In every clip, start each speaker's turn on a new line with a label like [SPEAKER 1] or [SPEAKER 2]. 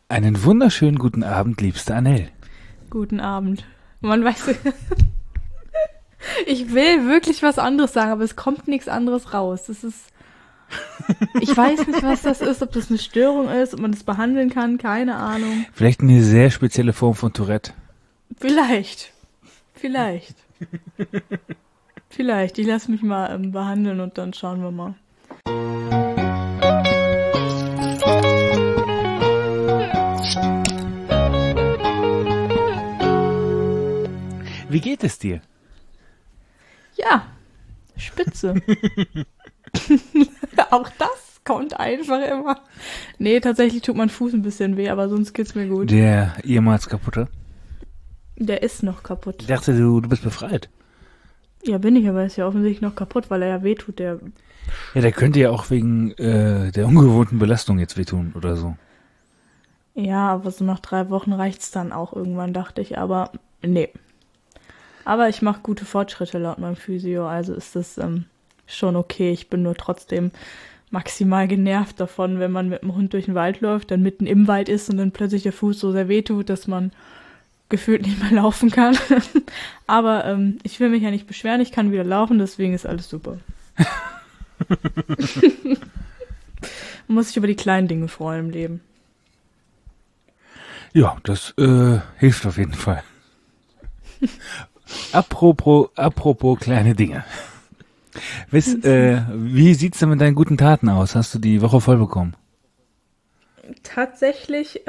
[SPEAKER 1] Einen wunderschönen guten Abend, liebste Annelle.
[SPEAKER 2] Guten Abend. Man weiß, ich will wirklich was anderes sagen, aber es kommt nichts anderes raus. Das ist, ich weiß nicht, was das ist, ob das eine Störung ist, ob man das behandeln kann, keine Ahnung.
[SPEAKER 1] Vielleicht eine sehr spezielle Form von Tourette.
[SPEAKER 2] Vielleicht. Ich lasse mich mal behandeln und dann schauen wir mal.
[SPEAKER 1] Wie geht es dir?
[SPEAKER 2] Ja, spitze. Auch das kommt einfach immer. Nee, tatsächlich tut mein Fuß ein bisschen weh, aber sonst geht's mir gut.
[SPEAKER 1] Der ehemals kaputte?
[SPEAKER 2] Der ist noch kaputt.
[SPEAKER 1] Ich dachte, du bist befreit.
[SPEAKER 2] Ja, bin ich, aber ist ja offensichtlich noch kaputt, weil er ja wehtut, der...
[SPEAKER 1] Ja, der könnte ja auch wegen der ungewohnten Belastung jetzt wehtun oder so.
[SPEAKER 2] Ja, aber so nach 3 Wochen reicht's dann auch irgendwann, dachte ich, aber nee. Aber ich mache gute Fortschritte laut meinem Physio, also ist das schon okay. Ich bin nur trotzdem maximal genervt davon, wenn man mit dem Hund durch den Wald läuft, dann mitten im Wald ist und dann plötzlich der Fuß so sehr wehtut, dass man gefühlt nicht mehr laufen kann. Aber ich will mich ja nicht beschweren, ich kann wieder laufen, deswegen ist alles super. Man muss sich über die kleinen Dinge freuen im Leben.
[SPEAKER 1] Ja, das hilft auf jeden Fall. Apropos kleine Dinge. Wie sieht's denn mit deinen guten Taten aus? Hast du die Woche voll bekommen?
[SPEAKER 2] Tatsächlich,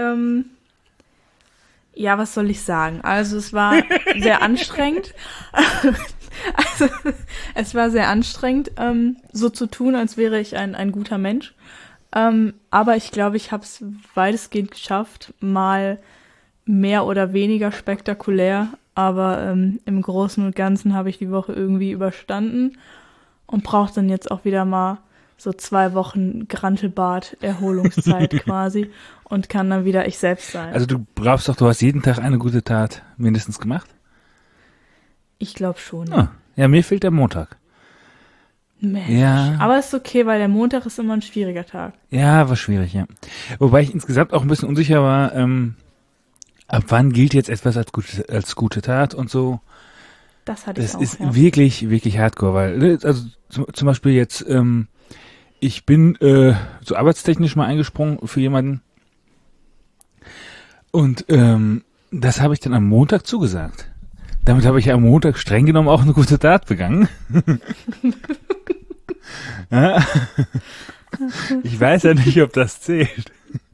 [SPEAKER 2] ja, was soll ich sagen? Also es war sehr anstrengend. Also es war sehr anstrengend, so zu tun, als wäre ich ein guter Mensch. Aber ich glaube, ich habe es weitestgehend geschafft, mal mehr oder weniger spektakulär. Aber im Großen und Ganzen habe ich die Woche irgendwie überstanden und brauche dann jetzt auch wieder mal so 2 Wochen Grantelbart-Erholungszeit quasi und kann dann wieder ich selbst sein.
[SPEAKER 1] Also du glaubst doch, du hast jeden Tag eine gute Tat mindestens gemacht?
[SPEAKER 2] Ich glaube schon.
[SPEAKER 1] Ah, ja, mir fehlt der Montag.
[SPEAKER 2] Mensch.
[SPEAKER 1] Ja.
[SPEAKER 2] Aber ist okay, weil der Montag ist immer ein schwieriger Tag.
[SPEAKER 1] Ja, war schwierig, ja. Wobei ich insgesamt auch ein bisschen unsicher war, ab wann gilt jetzt etwas als gute Tat und so.
[SPEAKER 2] Das hatte ich
[SPEAKER 1] Das
[SPEAKER 2] auch,
[SPEAKER 1] ist
[SPEAKER 2] ja.
[SPEAKER 1] wirklich, wirklich hardcore, weil, also zum Beispiel jetzt, ich bin so arbeitstechnisch mal eingesprungen für jemanden und das habe ich dann am Montag zugesagt. Damit habe ich ja am Montag streng genommen auch eine gute Tat begangen. Ja. Ich weiß ja nicht, ob das zählt.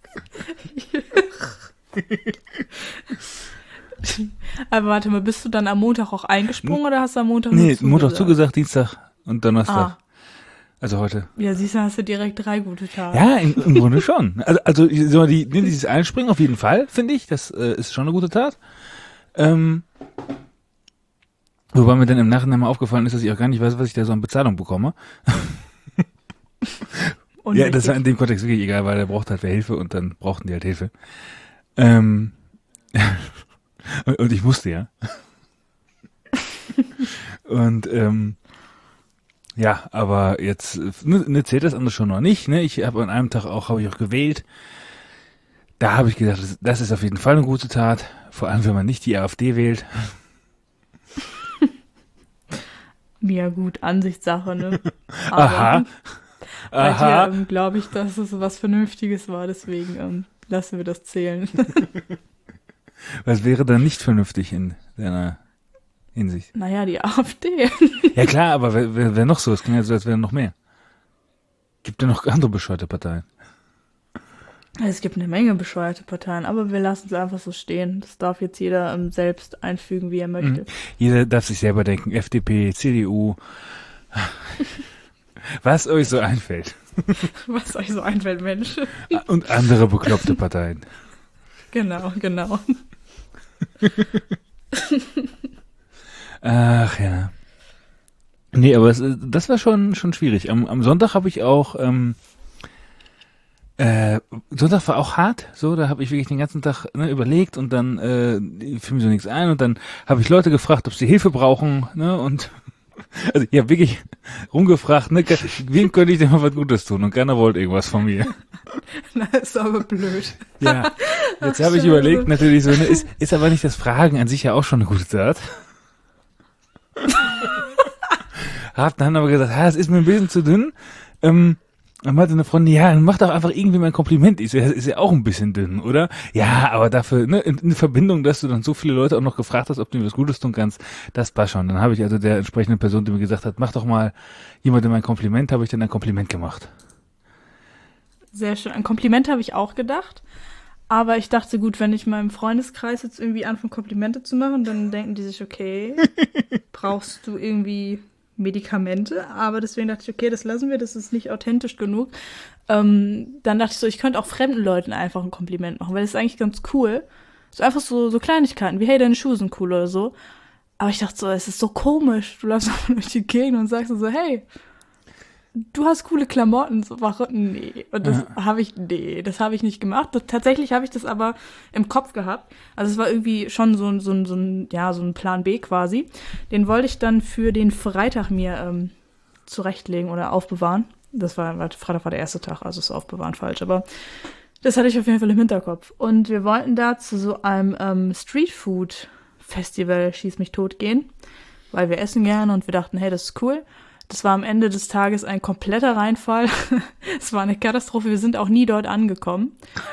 [SPEAKER 2] Aber warte mal, bist du dann am Montag auch eingesprungen oder hast du am Montag nur
[SPEAKER 1] Nee,
[SPEAKER 2] zugesagt?
[SPEAKER 1] Montag zugesagt, Dienstag und Donnerstag.
[SPEAKER 2] Ah.
[SPEAKER 1] Also heute.
[SPEAKER 2] Ja, siehst du, hast du direkt 3 gute Tage.
[SPEAKER 1] Ja, im Grunde schon. Also dieses Einspringen auf jeden Fall, finde ich. Das ist schon eine gute Tat. Wobei mir dann im Nachhinein mal aufgefallen ist, dass ich auch gar nicht weiß, was ich da so an Bezahlung bekomme. Ja, das war in dem Kontext wirklich egal, weil der braucht halt wer Hilfe und dann brauchten die halt Hilfe. Und ich musste ja. Und ja, aber jetzt zählt das andere schon noch nicht. Ne? Ich habe an einem Tag habe ich auch gewählt. Da habe ich gedacht, das ist auf jeden Fall eine gute Tat. Vor allem, wenn man nicht die AfD wählt.
[SPEAKER 2] Ja gut, Ansichtssache, ne? Aber
[SPEAKER 1] Aha.
[SPEAKER 2] bei
[SPEAKER 1] Aha.
[SPEAKER 2] dir glaube ich, dass es was Vernünftiges war, deswegen lassen wir das zählen.
[SPEAKER 1] Was wäre dann nicht vernünftig in deiner Hinsicht?
[SPEAKER 2] Naja, die AfD.
[SPEAKER 1] Ja klar, aber wer noch so? Es klingt ja so, als wären noch mehr. Gibt ja noch andere bescheuerte Parteien.
[SPEAKER 2] Es gibt eine Menge bescheuerte Parteien, aber wir lassen es einfach so stehen. Das darf jetzt jeder selbst einfügen, wie er möchte.
[SPEAKER 1] Mhm. Jeder darf sich selber denken, FDP, CDU, was euch so einfällt.
[SPEAKER 2] Was euch so einfällt, Mensch.
[SPEAKER 1] Und andere bekloppte Parteien.
[SPEAKER 2] Genau.
[SPEAKER 1] Ach ja. Nee, aber das war schon schwierig. Am Sonntag habe ich auch, Sonntag war auch hart, so, da habe ich wirklich den ganzen Tag überlegt und dann fiel mir so nichts ein und dann habe ich Leute gefragt, ob sie Hilfe brauchen, ne, und also ich habe wirklich rumgefragt, ne, wem könnte ich denn mal was Gutes tun und keiner wollte irgendwas von mir.
[SPEAKER 2] Das ist aber blöd.
[SPEAKER 1] Ja. Jetzt habe ich überlegt, natürlich so, ne, ist aber nicht das Fragen an sich ja auch schon eine gute Tat. Hab dann aber gesagt, es ist mir ein bisschen zu dünn. Dann meinte eine Freundin, ja, dann mach doch einfach irgendwie mal ein Kompliment. Ich so, ja, das ist ja auch ein bisschen dünn, oder? Ja, aber dafür, ne, in Verbindung, dass du dann so viele Leute auch noch gefragt hast, ob du mir was Gutes tun kannst, das passt schon. Dann habe ich also der entsprechenden Person, die mir gesagt hat, mach doch mal jemandem ein Kompliment, habe ich dann ein Kompliment gemacht.
[SPEAKER 2] Sehr schön. Ein Kompliment habe ich auch gedacht. Aber ich dachte, gut, wenn ich meinem Freundeskreis jetzt irgendwie anfange, Komplimente zu machen, dann denken die sich, okay, brauchst du irgendwie Medikamente? Aber deswegen dachte ich, okay, das lassen wir, das ist nicht authentisch genug. Dann dachte ich so, ich könnte auch fremden Leuten einfach ein Kompliment machen, weil das ist eigentlich ganz cool. So einfach so Kleinigkeiten, wie, hey, deine Schuhe sind cool oder so. Aber ich dachte so, es ist so komisch. Du läufst einfach durch die Gegend und sagst so, hey, du hast coole Klamotten, so, warum? Nee. Und das habe ich nicht gemacht. Tatsächlich habe ich das aber im Kopf gehabt. Also es war irgendwie schon so ein Plan B quasi. Den wollte ich dann für den Freitag mir zurechtlegen oder aufbewahren. Freitag war der erste Tag, also ist aufbewahren falsch. Aber das hatte ich auf jeden Fall im Hinterkopf. Und wir wollten da zu so einem Streetfood-Festival Schieß mich tot gehen, weil wir essen gerne und wir dachten, hey, das ist cool. Das war am Ende des Tages ein kompletter Reinfall. Es war eine Katastrophe. Wir sind auch nie dort angekommen.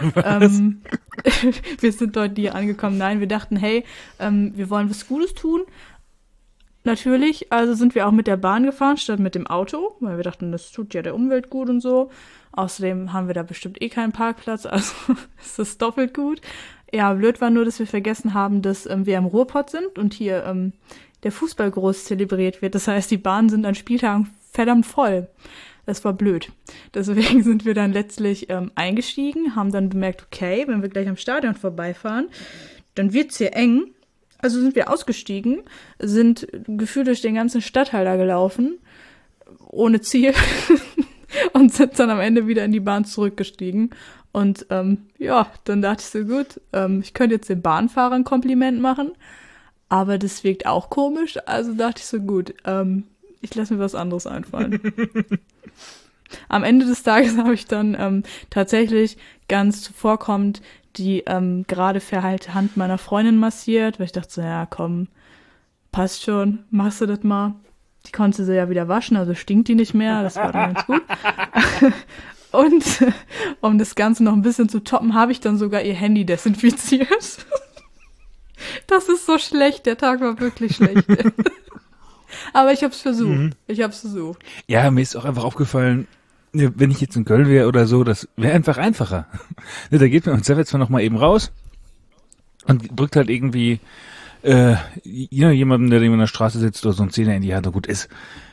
[SPEAKER 2] Wir sind dort nie angekommen. Nein, wir dachten, hey, wir wollen was Gutes tun. Natürlich, also sind wir auch mit der Bahn gefahren, statt mit dem Auto, weil wir dachten, das tut ja der Umwelt gut und so. Außerdem haben wir da bestimmt keinen Parkplatz, also ist das doppelt gut. Ja, blöd war nur, dass wir vergessen haben, dass wir im Ruhrpott sind und hier der Fußball groß zelebriert wird. Das heißt, die Bahnen sind an Spieltagen verdammt voll. Das war blöd. Deswegen sind wir dann letztlich eingestiegen, haben dann bemerkt, okay, wenn wir gleich am Stadion vorbeifahren, dann wird's hier eng. Also sind wir ausgestiegen, sind gefühlt durch den ganzen Stadtteil da gelaufen, ohne Ziel, und sind dann am Ende wieder in die Bahn zurückgestiegen. Und dann dachte ich so, gut, ich könnte jetzt den Bahnfahrer ein Kompliment machen, aber das wirkt auch komisch. Also dachte ich so, gut, ich lasse mir was anderes einfallen. Am Ende des Tages habe ich dann tatsächlich ganz zuvorkommend die gerade verheilte Hand meiner Freundin massiert, weil ich dachte so, ja komm, passt schon, machst du das mal. Die konnte sie ja wieder waschen, also stinkt die nicht mehr, das war dann ganz gut. Und um das Ganze noch ein bisschen zu toppen, habe ich dann sogar ihr Handy desinfiziert. Das ist so schlecht, der Tag war wirklich schlecht. Aber ich habe es versucht.
[SPEAKER 1] Ja, mir ist auch einfach aufgefallen, wenn ich jetzt in Köln wäre oder so, das wäre einfach einfacher. Da geht man zwar noch mal eben raus und drückt halt irgendwie jemandem, der an der Straße sitzt oder so ein Zehner in die Hand, und gut ist.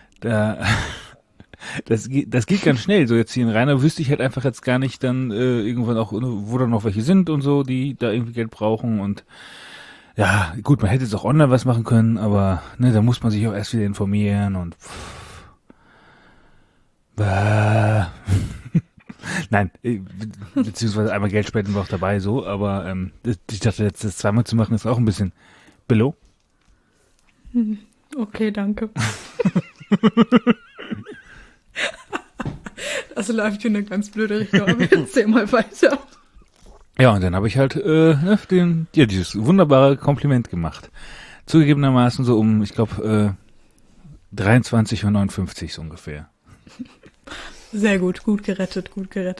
[SPEAKER 1] Das geht ganz schnell, so jetzt hier in Rainer wüsste ich halt einfach jetzt gar nicht dann irgendwann auch, wo dann noch welche sind und so, die da irgendwie Geld brauchen. Und ja, gut, man hätte jetzt auch online was machen können, aber ne, da muss man sich auch erst wieder informieren und nein, beziehungsweise einmal Geld spenden war auch dabei, so, aber ich dachte jetzt, das zweimal zu machen, ist auch ein bisschen billo.
[SPEAKER 2] Okay, danke. Das läuft in eine ganz blöde Richtung, aber erzähl mal weiter.
[SPEAKER 1] Ja, und dann habe ich halt dieses wunderbare Kompliment gemacht. Zugegebenermaßen so um, ich glaube, 23:59 Uhr so ungefähr.
[SPEAKER 2] Sehr gut, gut gerettet.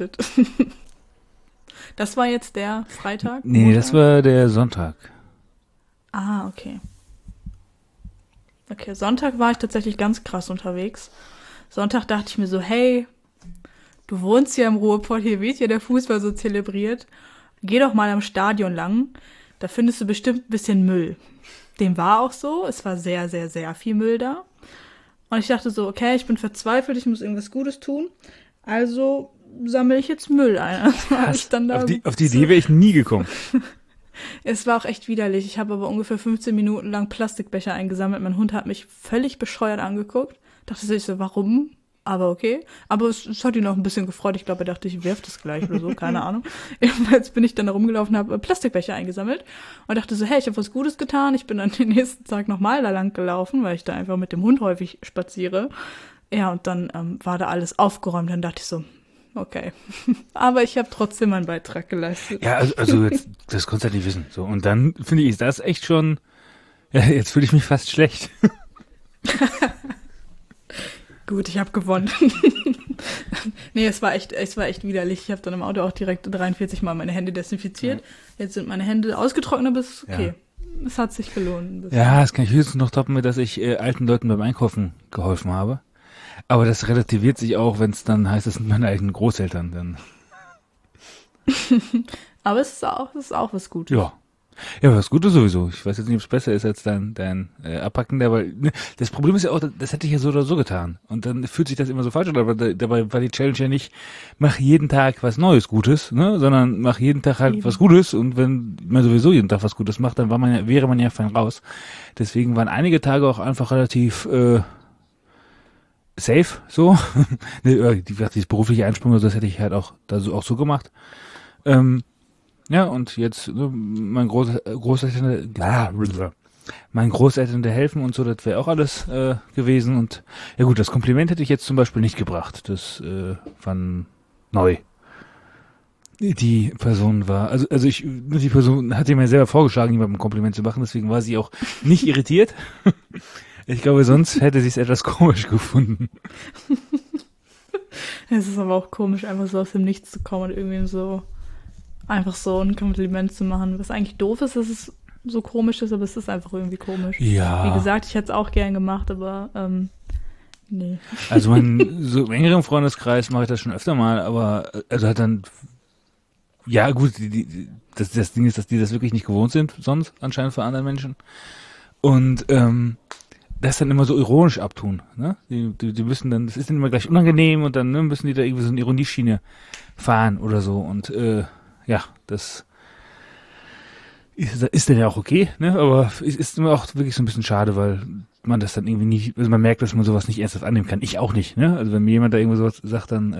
[SPEAKER 2] Das war jetzt der Freitag?
[SPEAKER 1] Nee, Montag? Das war der Sonntag.
[SPEAKER 2] Ah, okay. Okay, Sonntag war ich tatsächlich ganz krass unterwegs. Sonntag dachte ich mir so, hey, du wohnst ja im Ruhrpott, hier wird ja der Fußball so zelebriert. Geh doch mal am Stadion lang, da findest du bestimmt ein bisschen Müll. Dem war auch so, es war sehr, sehr, sehr viel Müll da. Und ich dachte so, okay, ich bin verzweifelt, ich muss irgendwas Gutes tun. Also sammle ich jetzt Müll ein. Also
[SPEAKER 1] auf die Idee wäre ich nie gekommen.
[SPEAKER 2] Es war auch echt widerlich. Ich habe aber ungefähr 15 Minuten lang Plastikbecher eingesammelt. Mein Hund hat mich völlig bescheuert angeguckt. Dachte sich so, warum? Aber okay. Aber es hat ihn auch ein bisschen gefreut. Ich glaube, er dachte, ich werf das gleich oder so. Keine Ahnung. Jedenfalls bin ich dann da rumgelaufen und habe Plastikbecher eingesammelt. Und dachte so, hey, ich habe was Gutes getan. Ich bin dann den nächsten Tag nochmal da lang gelaufen, weil ich da einfach mit dem Hund häufig spaziere. Ja, und dann war da alles aufgeräumt. Dann dachte ich so, Okay. Aber ich habe trotzdem meinen Beitrag geleistet.
[SPEAKER 1] Ja, also jetzt, das konntest du halt nicht wissen. So, und dann finde ich, ist das echt schon, ja, jetzt fühle ich mich fast schlecht.
[SPEAKER 2] Gut, ich habe gewonnen. Nee, es war echt widerlich. Ich habe dann im Auto auch direkt 43 Mal meine Hände desinfiziert. Ja. Jetzt sind meine Hände ausgetrocknet, aber es ist okay. Ja. Es hat sich gelohnt.
[SPEAKER 1] Ja, das kann ich höchstens noch toppen, dass ich alten Leuten beim Einkaufen geholfen habe. Aber das relativiert sich auch, wenn es dann heißt, es sind meine eigenen Großeltern. Dann.
[SPEAKER 2] Aber es ist auch was Gutes.
[SPEAKER 1] Ja. Ja, was Gutes sowieso. Ich weiß jetzt nicht, ob es besser ist als dein Abpacken der, weil ne, das Problem ist ja auch, das hätte ich ja so oder so getan. Und dann fühlt sich das immer so falsch an, aber dabei war die Challenge ja nicht, mach jeden Tag was Neues Gutes, ne, sondern mach jeden Tag halt was Gutes, und wenn man sowieso jeden Tag was Gutes macht, dann wäre man ja fein raus. Deswegen waren einige Tage auch einfach relativ safe, so. Dieses berufliche Einsprung, das hätte ich halt auch so gemacht. Ja, und jetzt mein Großeltern der helfen und so, das wäre auch alles gewesen. Und ja gut, das Kompliment hätte ich jetzt zum Beispiel nicht gebracht. Das war neu. Die Person war, die Person hatte mir selber vorgeschlagen, jemandem ein Kompliment zu machen, deswegen war sie auch nicht irritiert. Ich glaube, sonst hätte sie es etwas komisch gefunden.
[SPEAKER 2] Es ist aber auch komisch, einfach so aus dem Nichts zu kommen und irgendwie so einfach so ein Kompliment zu machen, was eigentlich doof ist, dass es so komisch ist, aber es ist einfach irgendwie komisch.
[SPEAKER 1] Ja.
[SPEAKER 2] Wie gesagt, ich hätte es auch gern gemacht, aber nee.
[SPEAKER 1] Also so im engeren Freundeskreis mache ich das schon öfter mal, aber also halt dann, ja gut, das Ding ist, dass die das wirklich nicht gewohnt sind, sonst anscheinend für andere Menschen. Und das dann immer so ironisch abtun, ne? Die müssen dann, das ist dann immer gleich unangenehm, und dann müssen die da irgendwie so eine Ironieschiene fahren oder so, und ja, das ist dann ja auch okay, ne? Aber es ist immer auch wirklich so ein bisschen schade, weil man das dann irgendwie nicht, also man merkt, dass man sowas nicht ernsthaft annehmen kann. Ich auch nicht, ne? Also wenn mir jemand da irgendwo sowas sagt, dann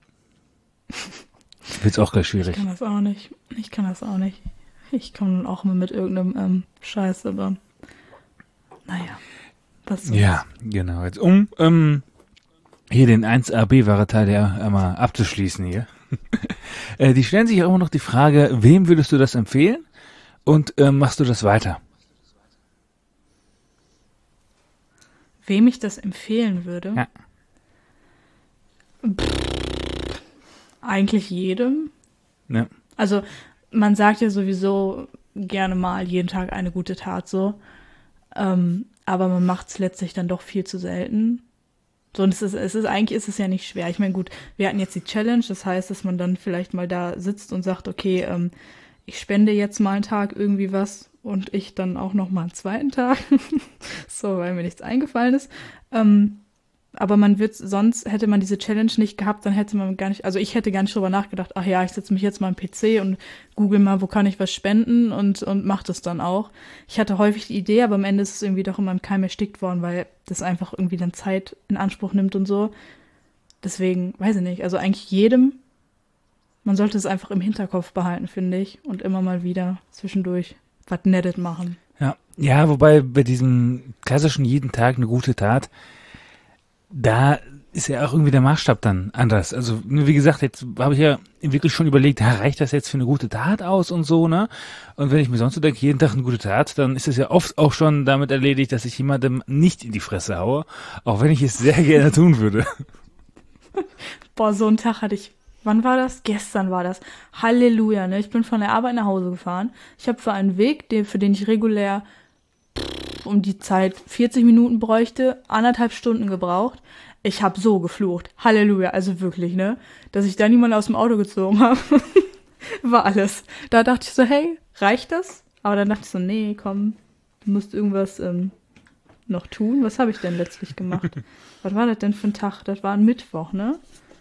[SPEAKER 1] wird's auch gleich schwierig.
[SPEAKER 2] Ich kann das auch nicht. Ich komme auch immer mit irgendeinem Scheiß, aber naja. Was soll's.
[SPEAKER 1] Ja, genau. Jetzt hier den 1AB-Ware-Teil einmal abzuschließen hier. Die stellen sich auch immer noch die Frage, wem würdest du das empfehlen, und machst du das weiter?
[SPEAKER 2] Wem ich das empfehlen würde?
[SPEAKER 1] Ja.
[SPEAKER 2] Eigentlich jedem.
[SPEAKER 1] Ja.
[SPEAKER 2] Also man sagt ja sowieso gerne mal jeden Tag eine gute Tat so, aber man macht es letztlich dann doch viel zu selten. So, und eigentlich ist es ja nicht schwer. Ich meine, gut, wir hatten jetzt die Challenge, das heißt, dass man dann vielleicht mal da sitzt und sagt, okay, ich spende jetzt mal einen Tag irgendwie was, und ich dann auch noch mal einen zweiten Tag. So, weil mir nichts eingefallen ist. Aber sonst hätte man diese Challenge nicht gehabt, dann hätte man gar nicht, also ich hätte gar nicht drüber nachgedacht, ach ja, ich setze mich jetzt mal am PC und google mal, wo kann ich was spenden, und mach das dann auch. Ich hatte häufig die Idee, aber am Ende ist es irgendwie doch in meinem Keim erstickt worden, weil das einfach irgendwie dann Zeit in Anspruch nimmt und so. Deswegen, weiß ich nicht, also eigentlich jedem, man sollte es einfach im Hinterkopf behalten, finde ich, und immer mal wieder zwischendurch was Nettes machen.
[SPEAKER 1] Ja, wobei bei diesem klassischen jeden Tag eine gute Tat, da ist ja auch irgendwie der Maßstab dann anders. Also, wie gesagt, jetzt habe ich ja wirklich schon überlegt, reicht das jetzt für eine gute Tat aus und so, ne? Und wenn ich mir sonst so denke, jeden Tag eine gute Tat, dann ist es ja oft auch schon damit erledigt, dass ich jemandem nicht in die Fresse haue, auch wenn ich es sehr gerne tun würde.
[SPEAKER 2] Boah, so einen Tag hatte ich. Wann war das? Gestern war das. Halleluja, ne? Ich bin von der Arbeit nach Hause gefahren. Ich habe für einen Weg, für den ich regulär um die Zeit 40 Minuten bräuchte, 1,5 Stunden gebraucht. Ich habe so geflucht. Halleluja, also wirklich, ne? Dass ich da niemanden aus dem Auto gezogen habe, war alles. Da dachte ich so, hey, reicht das? Aber dann dachte ich so, nee, komm, du musst irgendwas noch tun. Was habe ich denn letztlich gemacht? Was war das denn für ein Tag? Das war ein Mittwoch, ne?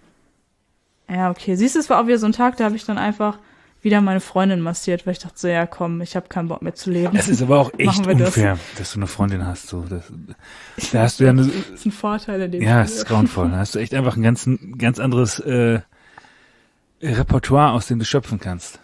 [SPEAKER 2] Ja, okay. Siehst du, es war auch wieder so ein Tag, da habe ich dann einfach wieder meine Freundin massiert, weil ich dachte so, ja komm, ich habe keinen Bock mehr zu leben.
[SPEAKER 1] Es ist aber auch echt unfair, dass du eine Freundin hast. So. Da hast du ja
[SPEAKER 2] das ist ein Vorteil in dem
[SPEAKER 1] Ja, es ist grauenvoll. Da hast du echt einfach ein ganz anderes Repertoire, aus dem du schöpfen kannst.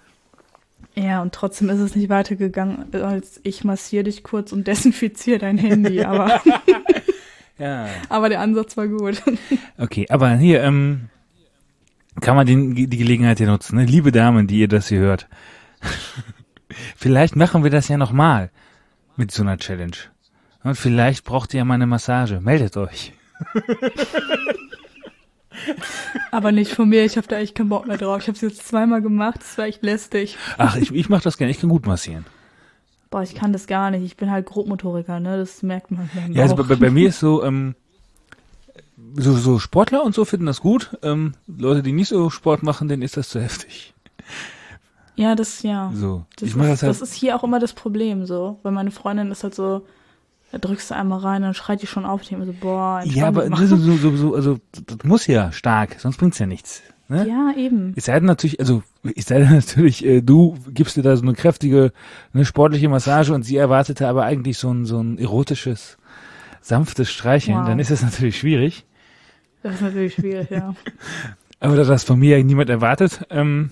[SPEAKER 2] Ja, und trotzdem ist es nicht weitergegangen, als ich massiere dich kurz und desinfiziere dein Handy, aber
[SPEAKER 1] ja.
[SPEAKER 2] Aber der Ansatz war gut.
[SPEAKER 1] Okay, aber hier, kann man die Gelegenheit hier nutzen. Ne? Liebe Damen, die ihr das hier hört. Vielleicht machen wir das ja nochmal mit so einer Challenge. Und vielleicht braucht ihr ja mal eine Massage. Meldet euch.
[SPEAKER 2] Aber nicht von mir, ich habe da echt keinen Bock mehr drauf. Ich habe es jetzt 2-mal gemacht, das war echt lästig.
[SPEAKER 1] Ach, ich mache das gerne. Ich kann gut massieren.
[SPEAKER 2] Boah, ich kann das gar nicht. Ich bin halt Grobmotoriker, ne? Das merkt man dann
[SPEAKER 1] Ja, also
[SPEAKER 2] auch.
[SPEAKER 1] bei mir ist so, so Sportler und so finden das gut. Leute, die nicht so Sport machen, denen ist das zu heftig.
[SPEAKER 2] Ja, ja.
[SPEAKER 1] So,
[SPEAKER 2] Das,
[SPEAKER 1] ich mache das halt.
[SPEAKER 2] das ist hier auch immer das Problem, so. Weil meine Freundin ist halt so, da drückst du einmal rein, dann schreit die schon auf. Ich denke mir so, boah,
[SPEAKER 1] Ja, aber
[SPEAKER 2] entspann dich mal.
[SPEAKER 1] also das muss ja stark, sonst bringt's ja nichts. Ne?
[SPEAKER 2] Ja, eben.
[SPEAKER 1] Es sei denn natürlich, du gibst dir da so eine kräftige, eine sportliche Massage und sie erwartete aber eigentlich so ein erotisches, sanftes Streicheln,
[SPEAKER 2] Wow.
[SPEAKER 1] dann ist das natürlich schwierig.
[SPEAKER 2] Das ist natürlich schwierig, ja.
[SPEAKER 1] Aber da das von mir ja niemand erwartet,